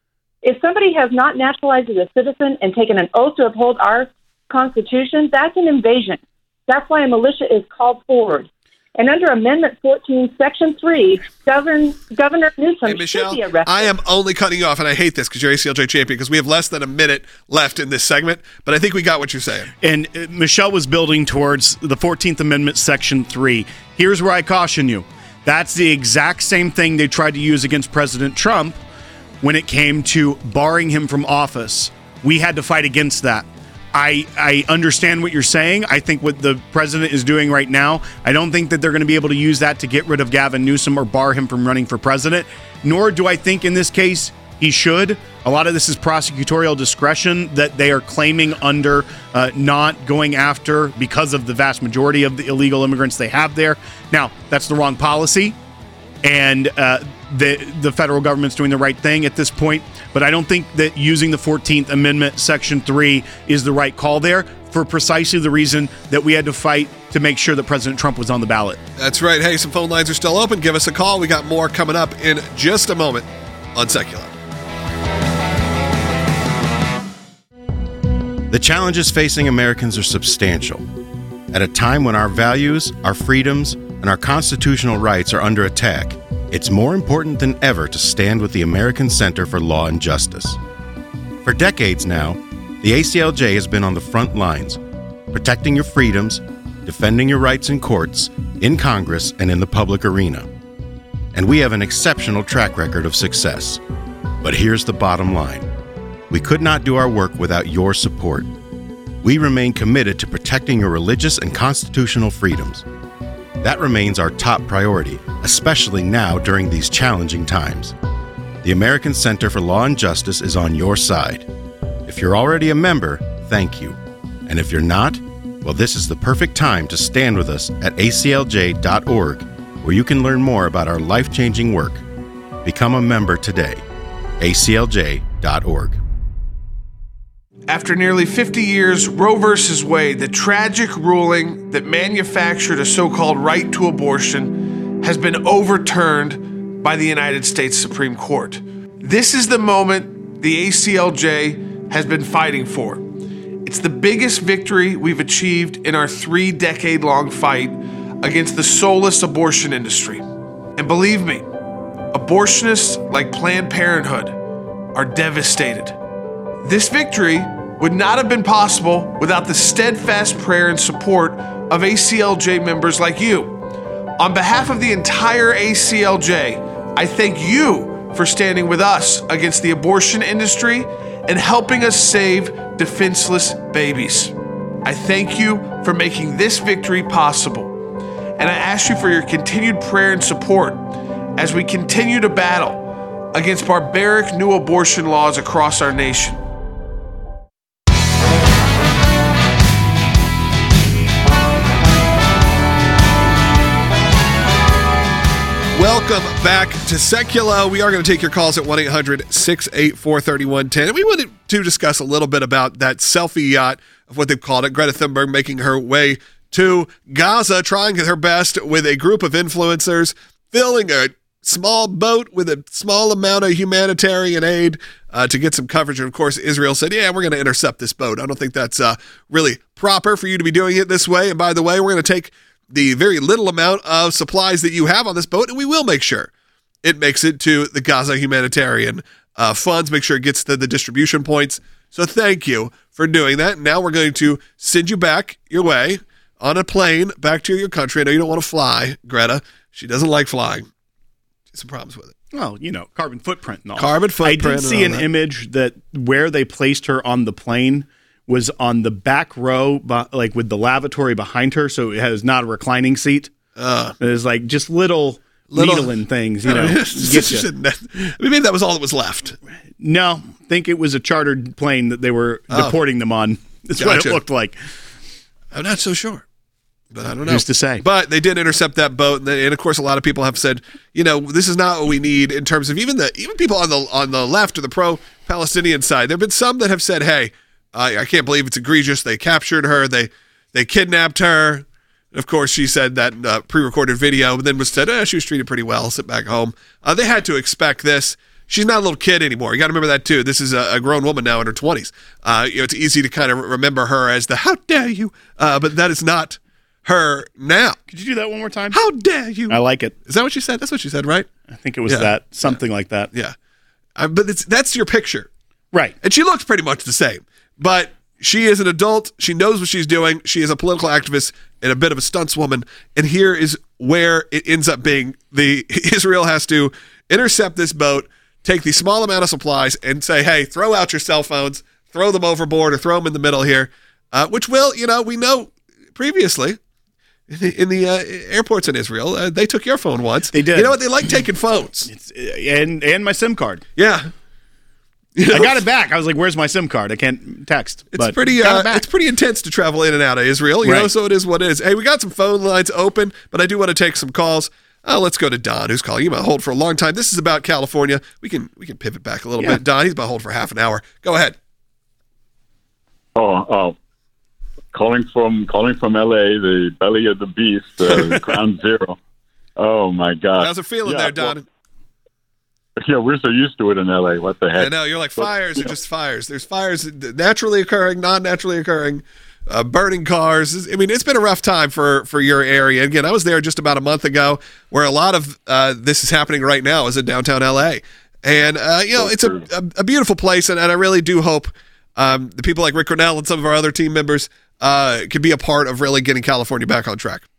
If somebody has not naturalized as a citizen and taken an oath to uphold our Constitution, that's an invasion. That's why a militia is called forward. And under Amendment fourteen, Section three, Govern, Governor Newsom hey, Michelle, should be arrested. I am only cutting you off, and I hate this because you're A C L J champion, because we have less than a minute left in this segment, but I think we got what you're saying. And uh, Michelle was building towards the fourteenth Amendment, Section three. Here's where I caution you. That's the exact same thing they tried to use against President Trump when it came to barring him from office. We had to fight against that. I, I understand what you're saying. I think what the president is doing right now, I don't think that they're going to be able to use that to get rid of Gavin Newsom or bar him from running for president, nor do I think in this case he should. A lot of this is prosecutorial discretion that they are claiming under uh, not going after because of the vast majority of the illegal immigrants they have there. Now, that's the wrong policy, and uh, the the federal government's doing the right thing at this point, but I don't think that using the fourteenth Amendment, Section three is the right call there for precisely the reason that we had to fight to make sure that President Trump was on the ballot. That's right. Hey, some phone lines are still open. Give us a call. We got more coming up in just a moment on Secular. The challenges facing Americans are substantial. At a time when our values, our freedoms, and our constitutional rights are under attack, it's more important than ever to stand with the American Center for Law and Justice. For decades now, the A C L J has been on the front lines, protecting your freedoms, defending your rights in courts, in Congress, and in the public arena. And we have an exceptional track record of success. But here's the bottom line. We could not do our work without your support. We remain committed to protecting your religious and constitutional freedoms. That remains our top priority, especially now during these challenging times. The American Center for Law and Justice is on your side. If you're already a member, thank you. And if you're not, well, this is the perfect time to stand with us at A C L J dot org, where you can learn more about our life-changing work. Become a member today. A C L J dot org. After nearly fifty years, Roe versus Wade, the tragic ruling that manufactured a so-called right to abortion, has been overturned by the United States Supreme Court. This is the moment the A C L J has been fighting for. It's the biggest victory we've achieved in our three-decade-long fight against the soulless abortion industry. And believe me, abortionists like Planned Parenthood are devastated. This victory would not have been possible without the steadfast prayer and support of A C L J members like you. On behalf of the entire A C L J, I thank you for standing with us against the abortion industry and helping us save defenseless babies. I thank you for making this victory possible. And I ask you for your continued prayer and support as we continue to battle against barbaric new abortion laws across our nation. Welcome back to Secular. We are going to take your calls at one eight hundred six eight four three one one zero. And we wanted to discuss a little bit about that selfie yacht of what they've called it. Greta Thunberg making her way to Gaza, trying her best with a group of influencers, filling a small boat with a small amount of humanitarian aid uh, to get some coverage. And of course, Israel said, yeah, we're going to intercept this boat. I don't think that's uh, really proper for you to be doing it this way. And by the way, we're going to take the very little amount of supplies that you have on this boat, and we will make sure it makes it to the Gaza humanitarian uh, funds, make sure it gets to the distribution points. So thank you for doing that. Now we're going to send you back your way on a plane back to your country. I know you don't want to fly, Greta. She doesn't like flying. She has some problems with it. Well, you know, carbon footprint and all. Carbon footprint. I did see an that. image that where they placed her on the plane was on the back row, like with the lavatory behind her, so it has not a reclining seat. Uh, it was like just little, little needling things, you know. Get you. Maybe that was all that was left. No, I think it was a chartered plane that they were oh. deporting them on. That's gotcha. What it looked like. I'm not so sure, but I don't know. Who's to say? But they did intercept that boat, and, they, and of course, a lot of people have said, you know, this is not what we need in terms of even the even people on the on the left or the pro-Palestinian side. There have been some that have said, hey, I, I can't believe it's egregious. They captured her. They they kidnapped her. Of course, she said that in a pre-recorded video, but then was said, eh, she was treated pretty well. Sit back home. Uh, they had to expect this. She's not a little kid anymore. You got to remember that, too. This is a, a grown woman now in her twenties. Uh, you know, it's easy to kind of remember her as the, how dare you? Uh, but that is not her now. Could you do that one more time? How dare you? I like it. Is that what she said? That's what she said, right? I think it was yeah. that. Something yeah. like that. Yeah. Uh, but it's, that's your picture. Right. And she looks pretty much the same. But she is an adult. She knows what she's doing. She is a political activist and a bit of a stunts woman. And here is where it ends up being. The Israel has to intercept this boat, take the small amount of supplies, and say, hey, throw out your cell phones, throw them overboard, or throw them in the middle here, uh, which will, you know, we know previously in the, in the uh, airports in Israel, uh, they took your phone once. They did. You know what? They like taking phones. It's, and, and my SIM card. Yeah. You know? I got it back. I was like, "Where's my SIM card? I can't text." It's but pretty. Uh, it it's pretty intense to travel in and out of Israel, you right. know. So it is what it is. Hey, we got some phone lines open, but I do want to take some calls. Uh, let's go to Don, who's calling. You might hold for a long time. This is about California. We can we can pivot back a little yeah. bit. Don, he's about to hold for half an hour. Go ahead. Oh, oh, calling from calling from L A, the belly of the beast, uh, ground zero. Oh my God! How's it feeling yeah, there, Don? Yeah, we're so used to it in L A. What the heck? I know, you're like, But, fires you are know, just fires. There's fires naturally occurring, non-naturally occurring, uh, burning cars. I mean, it's been a rough time for, for your area. Again, I was there just about a month ago where a lot of uh, this is happening right now is in downtown L A. And, uh, you know, it's a, a, a beautiful place, and, and I really do hope um, the people like Rick Grinnell and some of our other team members uh, can be a part of really getting California back on track.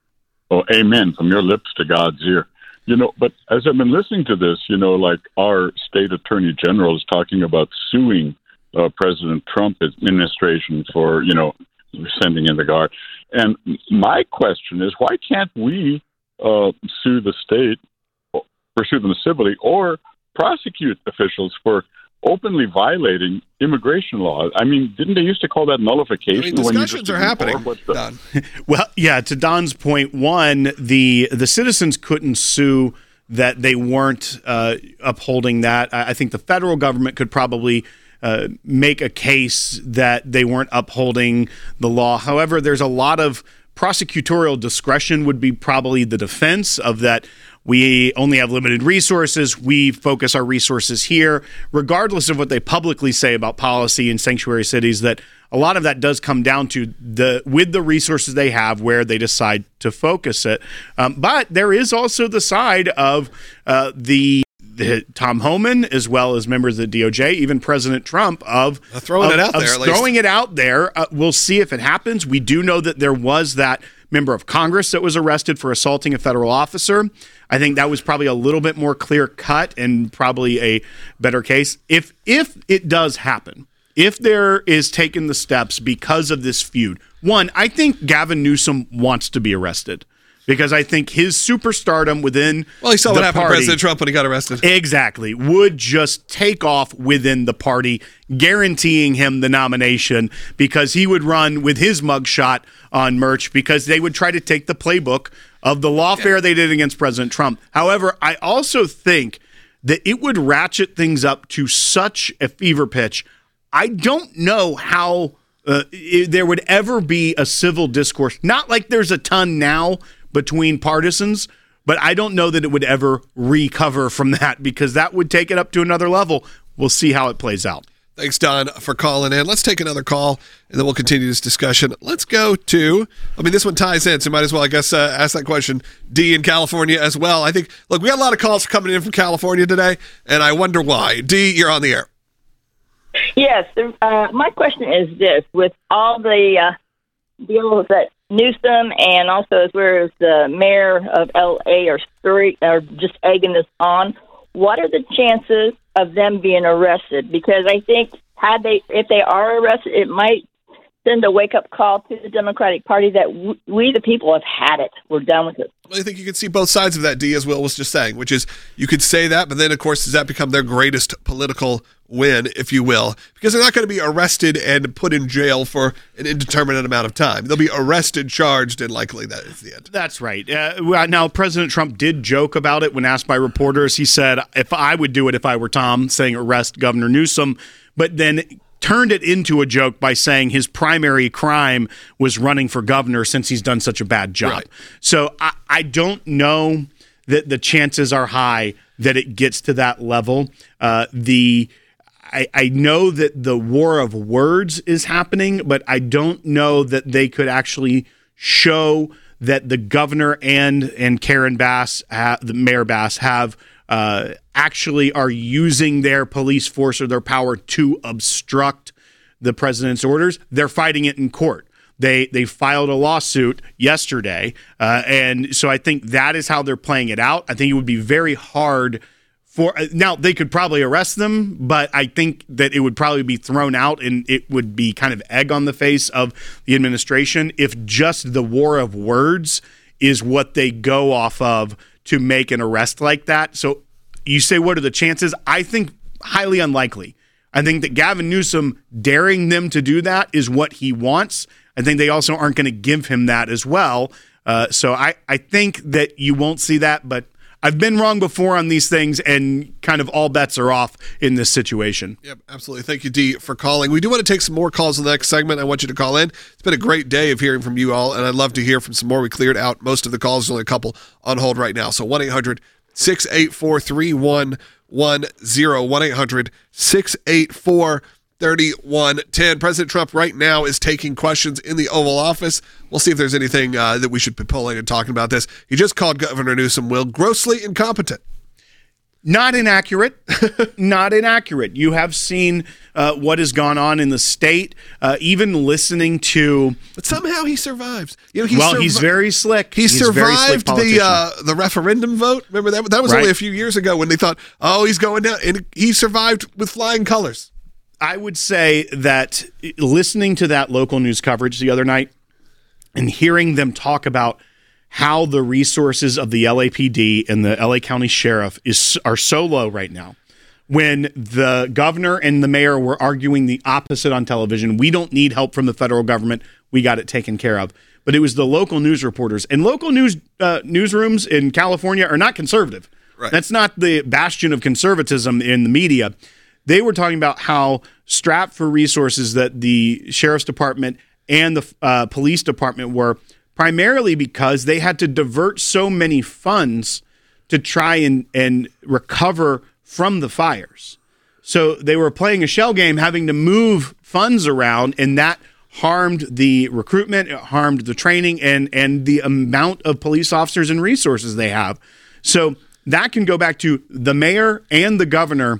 Oh, amen, from your lips to God's ear. You know, but as I've been listening to this, you know, like our state attorney general is talking about suing uh, President Trump administration for, you know, sending in the guard. And my question is, why can't we uh, sue the state, pursue them civilly, or prosecute officials for openly violating immigration laws? I mean, didn't they used to call that nullification? I mean, when you discussions just are happening. the- Don. Well, yeah, to Don's point, one, the the citizens couldn't sue that they weren't uh, upholding that. I, I think the federal government could probably uh, make a case that they weren't upholding the law. However, there's a lot of prosecutorial discretion would be probably the defense of that. We only have limited resources. We focus our resources here, regardless of what they publicly say about policy in sanctuary cities, that a lot of that does come down to the with the resources they have where they decide to focus it. Um, but there is also the side of uh, the, the Tom Homan, as well as members of the D O J, even President Trump, of Uh, throwing of, it out of there, at least. throwing it out there. Uh, we'll see if it happens. We do know that there was that member of Congress that was arrested for assaulting a federal officer. I think that was probably a little bit more clear cut and probably a better case. If if it does happen, if there is taken the steps because of this feud, one, I think Gavin Newsom wants to be arrested because I think his superstardom within Well, he saw the what happened party, to President Trump when he got arrested. Exactly. Would just take off within the party, guaranteeing him the nomination because he would run with his mugshot on merch because they would try to take the playbook of the lawfare they did against President Trump. However, I also think that it would ratchet things up to such a fever pitch. I don't know how uh, it, there would ever be a civil discourse, not like there's a ton now between partisans, but I don't know that it would ever recover from that because that would take it up to another level. We'll see how it plays out. Thanks, Don, for calling in. Let's take another call, and then we'll continue this discussion. Let's go to, I mean, this one ties in, so might as well, I guess, uh, ask that question. D in California as well. I think, look, we got a lot of calls coming in from California today, and I wonder why. D, you're on the air. Yes. Uh, my question is this. With all the uh, deals that Newsom and also as well as the mayor of L A are, stirring, are just egging this on, what are the chances of them being arrested? Because I think had they, if they are arrested, it might send a wake-up call to the Democratic Party that w- we, the people, have had it. We're done with it. Well, I think you can see both sides of that, D, as Will was just saying, which is you could say that, but then, of course, does that become their greatest political win, if you will? Because they're not going to be arrested and put in jail for an indeterminate amount of time. They'll be arrested, charged, and likely that is the end. That's right. Uh, well, now, President Trump did joke about it when asked by reporters. He said, if I would do it if I were Tom, saying arrest Governor Newsom, but then turned it into a joke by saying his primary crime was running for governor since he's done such a bad job. Right. So I, I don't know that the chances are high that it gets to that level. Uh, the I, I know that the war of words is happening, but I don't know that they could actually show that the governor and and Karen Bass, uh, the Mayor Bass, have uh, actually are using their police force or their power to obstruct the president's orders. They're fighting it in court. They they filed a lawsuit yesterday, uh, and so I think that is how they're playing it out. I think it would be very hard for now. They could probably arrest them, but I think that it would probably be thrown out, and it would be kind of egg on the face of the administration if just the war of words is what they go off of to make an arrest like that. So you say, what are the chances? I think highly unlikely. I think that Gavin Newsom daring them to do that is what he wants. I think they also aren't going to give him that as well. Uh, so I, I think that you won't see that, but I've been wrong before on these things, and kind of all bets are off in this situation. Yep, absolutely. Thank you, D, for calling. We do want to take some more calls in the next segment. I want you to call in. It's been a great day of hearing from you all, and I'd love to hear from some more. We cleared out most of the calls. There's only a couple on hold right now. So one eight hundred six eight four three one one zero, one eight hundred, six eight four, three one one zero. President Trump right now is taking questions in the Oval Office. We'll see if there's anything uh, that we should be pulling and talking about this. He just called Governor Newsom, Will, grossly incompetent. Not inaccurate. Not inaccurate. You have seen uh, what has gone on in the state, uh, even listening to... But somehow he survives. You know, he well, survi- he's very slick. He he's survived very slick the uh, the referendum vote. Remember that? That was Right. only a few years ago when they thought, oh, he's going down. And he survived with flying colors. I would say that listening to that local news coverage the other night and hearing them talk about how the resources of the L A P D and the L A County Sheriff is are so low right now, when the governor and the mayor were arguing the opposite on television. We don't need help from the federal government. We got it taken care of. But it was the local news reporters. And local news uh, newsrooms in California are not conservative. Right. That's not the bastion of conservatism in the media. They were talking about how strapped for resources that the sheriff's department and the uh, police department were, primarily because they had to divert so many funds to try and, and recover from the fires. So they were playing a shell game, having to move funds around, and that harmed the recruitment, it harmed the training, and, and the amount of police officers and resources they have. So that can go back to the mayor and the governor,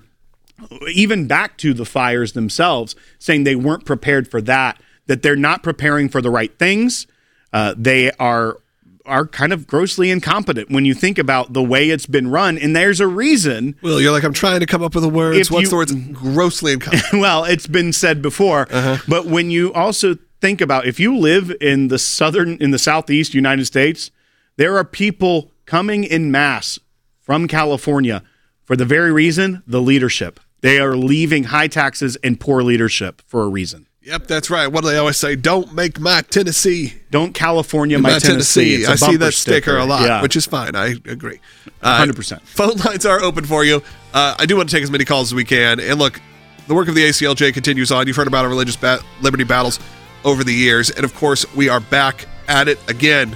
even back to the fires themselves, saying they weren't prepared for that, that they're not preparing for the right things. Uh, they are are kind of grossly incompetent when you think about the way it's been run, and there's a reason. Will, you're like, I'm trying to come up with the words. If What's you- the words? Grossly incompetent. Well, it's been said before, Uh-huh. but when you also think about, if you live in the southern, in the southeast United States, there are people coming in mass from California for the very reason, the leadership. They are leaving high taxes and poor leadership for a reason. Yep, that's right. What do they always say? Don't make my Tennessee. Don't California my, Tennessee. It's a I see bumper that sticker, a lot, Yeah. which is fine. I agree. Uh, one hundred percent. Phone lines are open for you. Uh, I do want to take as many calls as we can. And look, the work of the A C L J continues on. You've heard about our religious ba- liberty battles over the years. And of course, we are back at it again.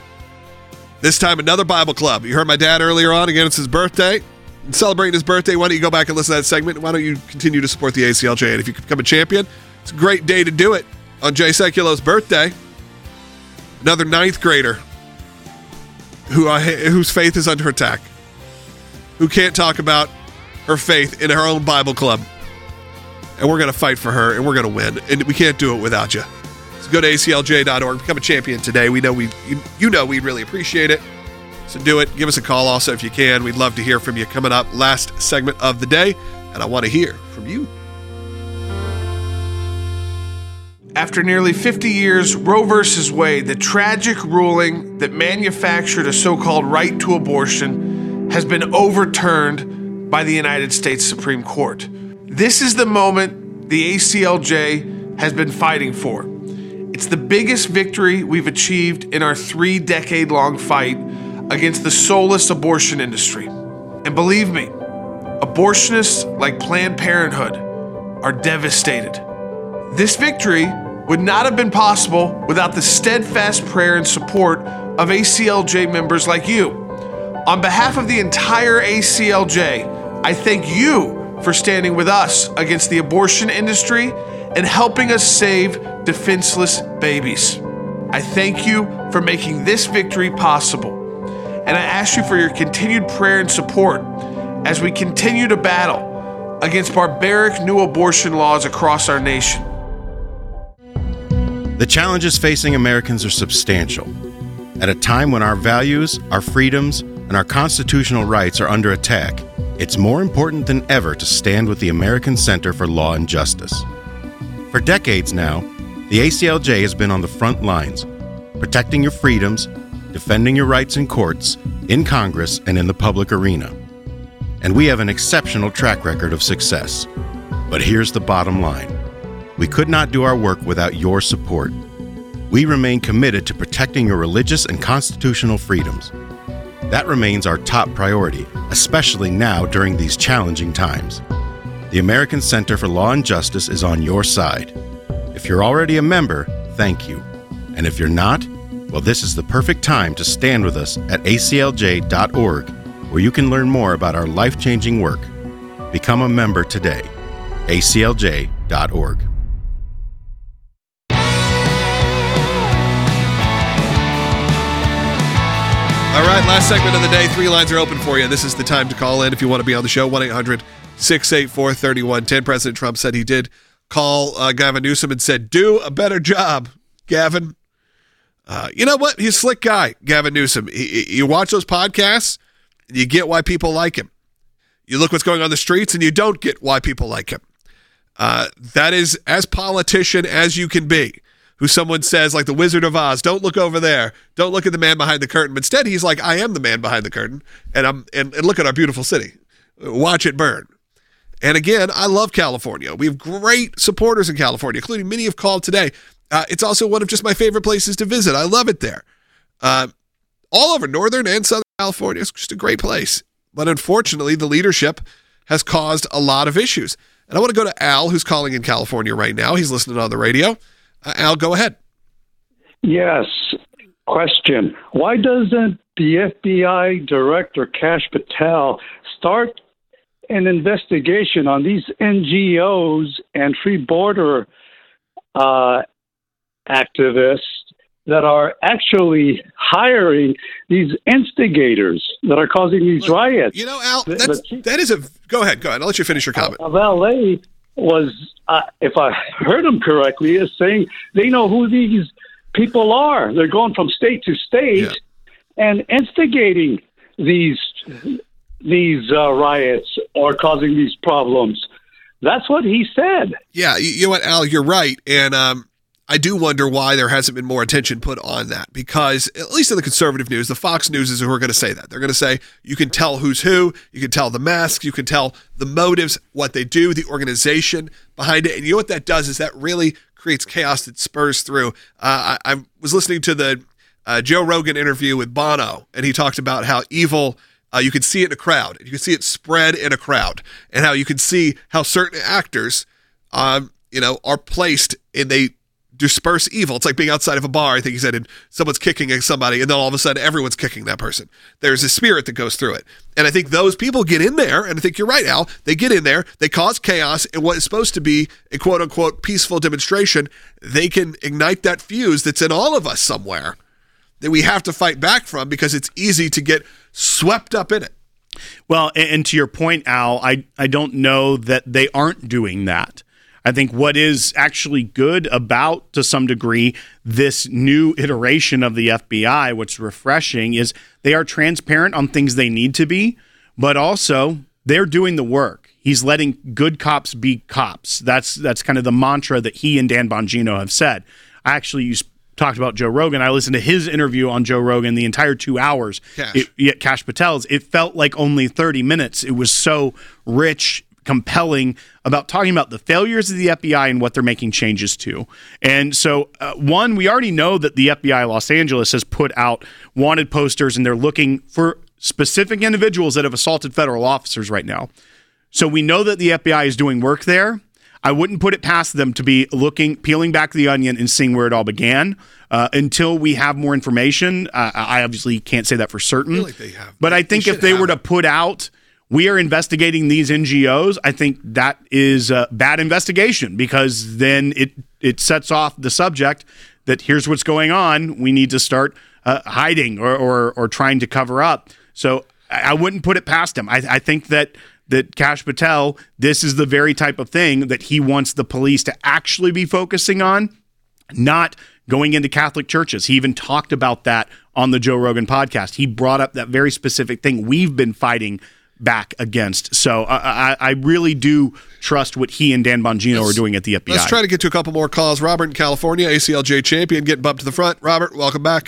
This time, another Bible club. You heard my dad earlier on. Again, it's his birthday. And celebrating his birthday, why don't you go back and listen to that segment? Why don't you continue to support the A C L J? And if you become a champion, it's a great day to do it. On Jay Sekulo's birthday, another ninth grader who I, whose faith is under attack, who can't talk about her faith in her own Bible club. And we're going to fight for her, and we're going to win. And we can't do it without you. So go to A C L J dot org, become a champion today. We know we, you, you know we'd really appreciate it. So do it. Give us a call also if you can. We'd love to hear from you. Coming up, last segment of the day, and I want to hear from you. After nearly fifty years, Roe versus Wade, the tragic ruling that manufactured a so-called right to abortion, has been overturned by the United States Supreme Court. This is the moment the A C L J has been fighting for. It's the biggest victory we've achieved in our three-decade-long fight against the soulless abortion industry. And believe me, abortionists like Planned Parenthood are devastated. This victory would not have been possible without the steadfast prayer and support of A C L J members like you. On behalf of the entire A C L J, I thank you for standing with us against the abortion industry and helping us save defenseless babies. I thank you for making this victory possible. And I ask you for your continued prayer and support as we continue to battle against barbaric new abortion laws across our nation. The challenges facing Americans are substantial. At a time when our values, our freedoms, and our constitutional rights are under attack, it's more important than ever to stand with the American Center for Law and Justice. For decades now, the A C L J has been on the front lines, protecting your freedoms, defending your rights in courts, in Congress, and in the public arena. And we have an exceptional track record of success. But here's the bottom line. We could not do our work without your support. We remain committed to protecting your religious and constitutional freedoms. That remains our top priority, especially now during these challenging times. The American Center for Law and Justice is on your side. If you're already a member, thank you. And if you're not, well, this is the perfect time to stand with us at A C L J dot org, where you can learn more about our life-changing work. Become a member today. A C L J dot org. All right, last segment of the day. Three lines are open for you. This is the time to call in if you want to be on the show. one eight hundred six eight four three one one zero. President Trump said he did call uh, Gavin Newsom and said, do a better job, Gavin. Uh, you know what? He's a slick guy, Gavin Newsom. He, he, you watch those podcasts, and you get why people like him. You look what's going on the streets, and you don't get why people like him. Uh, that is as politician as you can be. Who someone says, like the Wizard of Oz, don't look over there. Don't look at the man behind the curtain. But instead, he's like, I am the man behind the curtain, and I'm and, and look at our beautiful city. Watch it burn. And again, I love California. We have great supporters in California, including many have called today. Uh, it's also one of just my favorite places to visit. I love it there. Uh, all over Northern and Southern California. It's just a great place. But unfortunately, the leadership has caused a lot of issues. And I want to go to Al, who's calling in California right now. He's listening on the radio. Uh, Al, go ahead. Yes. Question. Why doesn't the F B I Director Kash Patel start an investigation on these N G Os and free border uh, activists that are actually hiring these instigators that are causing these Look, riots? You know, Al, The- that's, the- that is a... Go ahead, go ahead. I'll let you finish your comment. of L A was, uh, if I heard him correctly, is saying they know who these people are. They're going from state to state Yeah. and instigating these these uh, riots or causing these problems. That's what he said. Yeah, you, you know what, Al, you're right. And um, I do wonder why there hasn't been more attention put on that, because at least in the conservative news, the Fox News is who are going to say that. They're going to say you can tell who's who, you can tell the masks, you can tell the motives, what they do, the organization behind it. And you know what that does is that really creates chaos that spurs through. Uh, I, I was listening to the uh, Joe Rogan interview with Bono, and he talked about how evil... Uh, you can see it in a crowd. You can see it spread in a crowd, and how you can see how certain actors, um, you know, are placed and they disperse evil. It's like being outside of a bar, I think he said, and someone's kicking somebody, and then all of a sudden everyone's kicking that person. There's a spirit that goes through it. And I think those people get in there, and I think you're right, Al, they get in there, they cause chaos, and what is supposed to be a quote-unquote peaceful demonstration, they can ignite that fuse that's in all of us somewhere that we have to fight back from, because it's easy to get swept up in it. Well, and, and to your point, Al, I, I don't know that they aren't doing that. I think what is actually good about, to some degree, this new iteration of the F B I, what's refreshing, is they are transparent on things they need to be, but also they're doing the work. He's letting good cops be cops. That's that's kind of the mantra that he and Dan Bongino have said. I actually used talked about Joe Rogan. I listened to his interview on Joe Rogan the entire two hours. Kash. It, yeah, Kash Patel's. It felt like only thirty minutes. It was so rich, compelling about talking about the failures of the F B I and what they're making changes to. And so, uh, one, we already know that the F B I Los Angeles has put out wanted posters, and they're looking for specific individuals that have assaulted federal officers right now. So we know that the F B I is doing work there. I wouldn't put it past them to be looking, peeling back the onion and seeing where it all began. Uh, until we have more information, uh, I obviously can't say that for certain. I feel like they have. But I They think should if they have were it. to put out, we are investigating these N G Os, I think that is a bad investigation, because then it it sets off the subject that here's what's going on. We need to start uh, hiding or, or or trying to cover up. So I, I wouldn't put it past him. I, I think that that Kash Patel, this is the very type of thing that he wants the police to actually be focusing on, not going into Catholic churches. He even talked about that on the Joe Rogan podcast. He brought up that very specific thing we've been fighting back against. So uh, I, I really do trust what he and Dan Bongino Let's- are doing at the F B I. Let's try to get to a couple more calls. Robert in California, A C L J champion, getting bumped to the front. Robert, welcome back.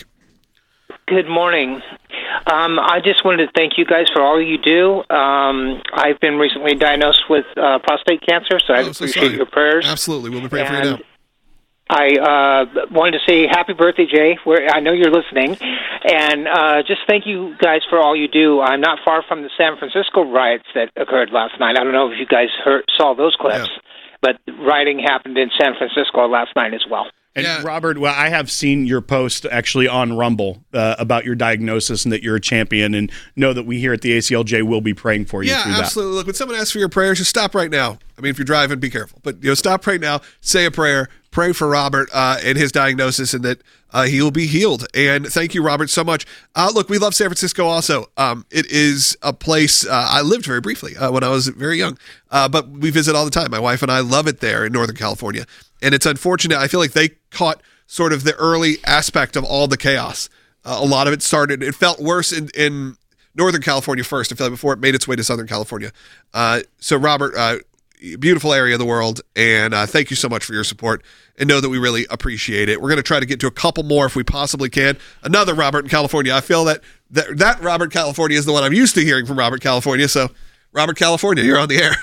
Good morning. Um, I just wanted to thank you guys for all you do. Um, I've been recently diagnosed with uh, prostate cancer, so I Oh, so appreciate sorry. your prayers. Absolutely. We'll be praying for you And now. I uh, wanted to say happy birthday, Jay. Where I know you're listening, and uh, just thank you guys for all you do. I'm not far from the San Francisco riots that occurred last night. I don't know if you guys heard, saw those clips, Yeah. but rioting happened in San Francisco last night as well. And Yeah. Robert, well, I have seen your post actually on Rumble uh, about your diagnosis and that you're a champion, and know that we here at the A C L J will be praying for you Yeah, through that. absolutely. Look, when someone asks for your prayers, just stop right now. I mean, if you're driving, be careful. But you know, stop right now, say a prayer, pray for Robert uh, and his diagnosis, and that uh, he will be healed. And thank you, Robert, so much. Uh, look, we love San Francisco also. Um, it is a place, uh, I lived very briefly uh, when I was very young, uh, but we visit all the time. My wife and I love it there in Northern California. And it's unfortunate. I feel like they caught sort of the early aspect of all the chaos. Uh, a lot of it started, it felt worse in, in Northern California first, I feel like, before it made its way to Southern California. Uh, so, Robert, uh, beautiful area of the world, and uh, thank you so much for your support, and know that we really appreciate it. We're going to try to get to a couple more if we possibly can. Another Robert in California. I feel that that, that Robert California is the one I'm used to hearing from Robert California. So, Robert California, you're on the air.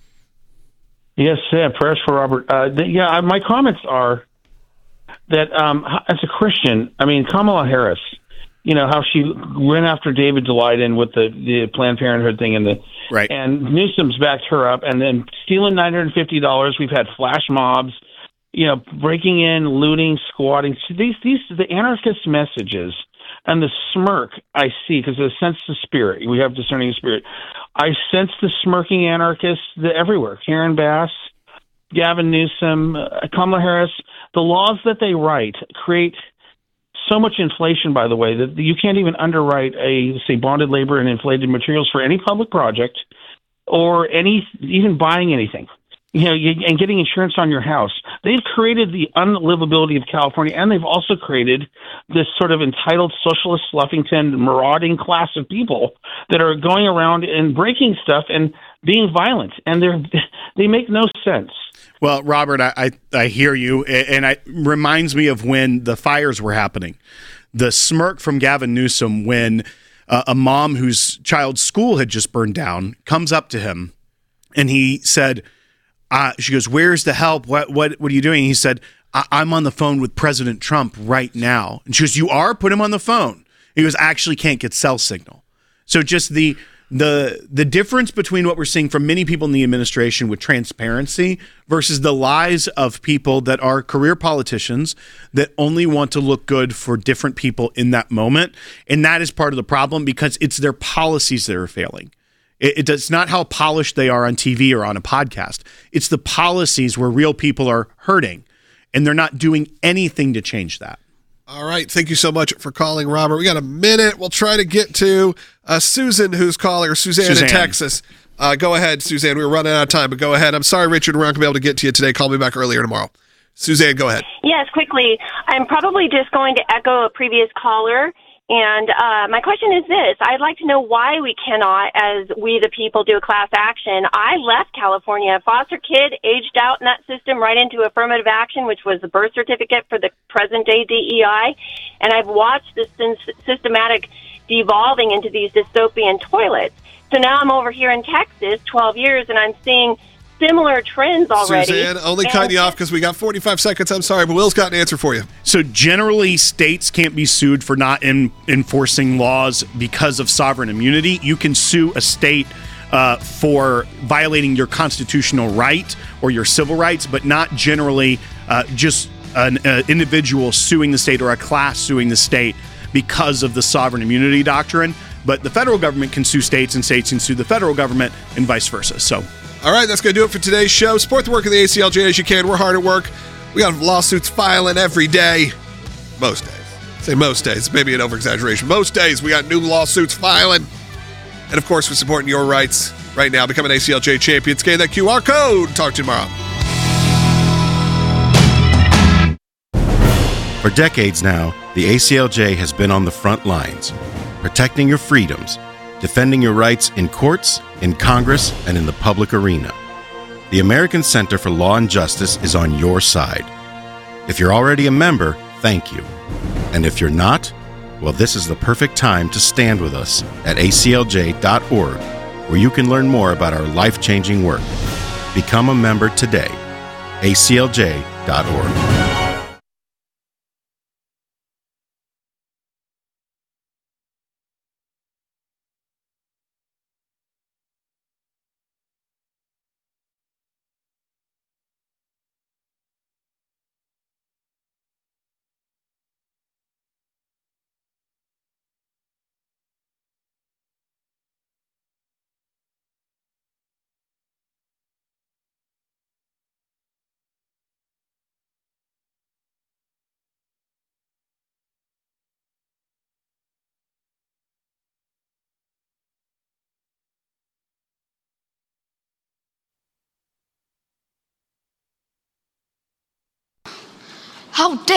Yes, yeah, prayers for Robert. Uh, the, yeah, my comments are that um, as a Christian, I mean, Kamala Harris, you know, how she went after David Daleiden with the, the Planned Parenthood thing, and the right. and Newsom's backed her up, and then stealing nine hundred fifty dollars. We've had flash mobs, you know, breaking in, looting, squatting. So these these the anarchist messages and the smirk I see, because I sense the spirit. We have discerning spirit. I sense the smirking anarchists everywhere. Karen Bass, Gavin Newsom, uh, Kamala Harris. The laws that they write create so much inflation, by the way, that you can't even underwrite a, say, bonded labor and inflated materials for any public project or any even buying anything. You know, you, and getting insurance on your house. They've created the unlivability of California, and they've also created this sort of entitled socialist Fluffington marauding class of people that are going around and breaking stuff and being violent, and they're they make no sense. Well, Robert, I, I, I hear you, and it reminds me of when the fires were happening. The smirk from Gavin Newsom when uh, a mom whose child's school had just burned down comes up to him, and he said, uh, she goes, "Where's the help? What what what are you doing?" He said, I- I'm on the phone with President Trump right now. And she goes, "You are? Put him on the phone." He goes, "I actually can't get cell signal." So just the the the difference between what we're seeing from many people in the administration with transparency versus the lies of people that are career politicians that only want to look good for different people in that moment. And that is part of the problem, because it's their policies that are failing. It, it's not how polished they are on T V or on a podcast. It's the policies where real people are hurting, and they're not doing anything to change that. All right. Thank you so much for calling, Robert. We got a minute. We'll try to get to uh, Susan, who's calling, or Suzanne, Suzanne. in Texas. Uh, go ahead, Suzanne. We were running out of time, but go ahead. I'm sorry, Richard, we're not going to be able to get to you today. Call me back earlier tomorrow. Suzanne, go ahead. Yes, quickly. I'm probably just going to echo a previous caller. And uh, my question is this. I'd like to know why we cannot, as we the people, do a class action. I left California, a foster kid, aged out in that system, right into affirmative action, which was the birth certificate for the present-day D E I. And I've watched this systematic devolving into these dystopian toilets. So now I'm over here in Texas, twelve years, and I'm seeing similar trends already. Suzanne, only And cutting you off because we got forty-five seconds. I'm sorry, but Will's got an answer for you. So generally, states can't be sued for not in, enforcing laws because of sovereign immunity. You can sue a state uh, for violating your constitutional right or your civil rights, but not generally uh, just an uh, individual suing the state or a class suing the state because of the sovereign immunity doctrine. But the federal government can sue states, and states can sue the federal government, and vice versa. So. All right, that's going to do it for today's show. Support the work of the A C L J as you can. We're hard at work. We got lawsuits filing every day. Most days. Say most days. Maybe an over-exaggeration. Most days we got new lawsuits filing. And, of course, we're supporting your rights right now. Become an A C L J champion. Scan that Q R code. Talk to you tomorrow. For decades now, the A C L J has been on the front lines, protecting your freedoms, defending your rights in courts, in Congress, and in the public arena. The American Center for Law and Justice is on your side. If you're already a member, thank you. And if you're not, well, this is the perfect time to stand with us at A C L J dot org, where you can learn more about our life-changing work. Become a member today. A C L J dot org. How dare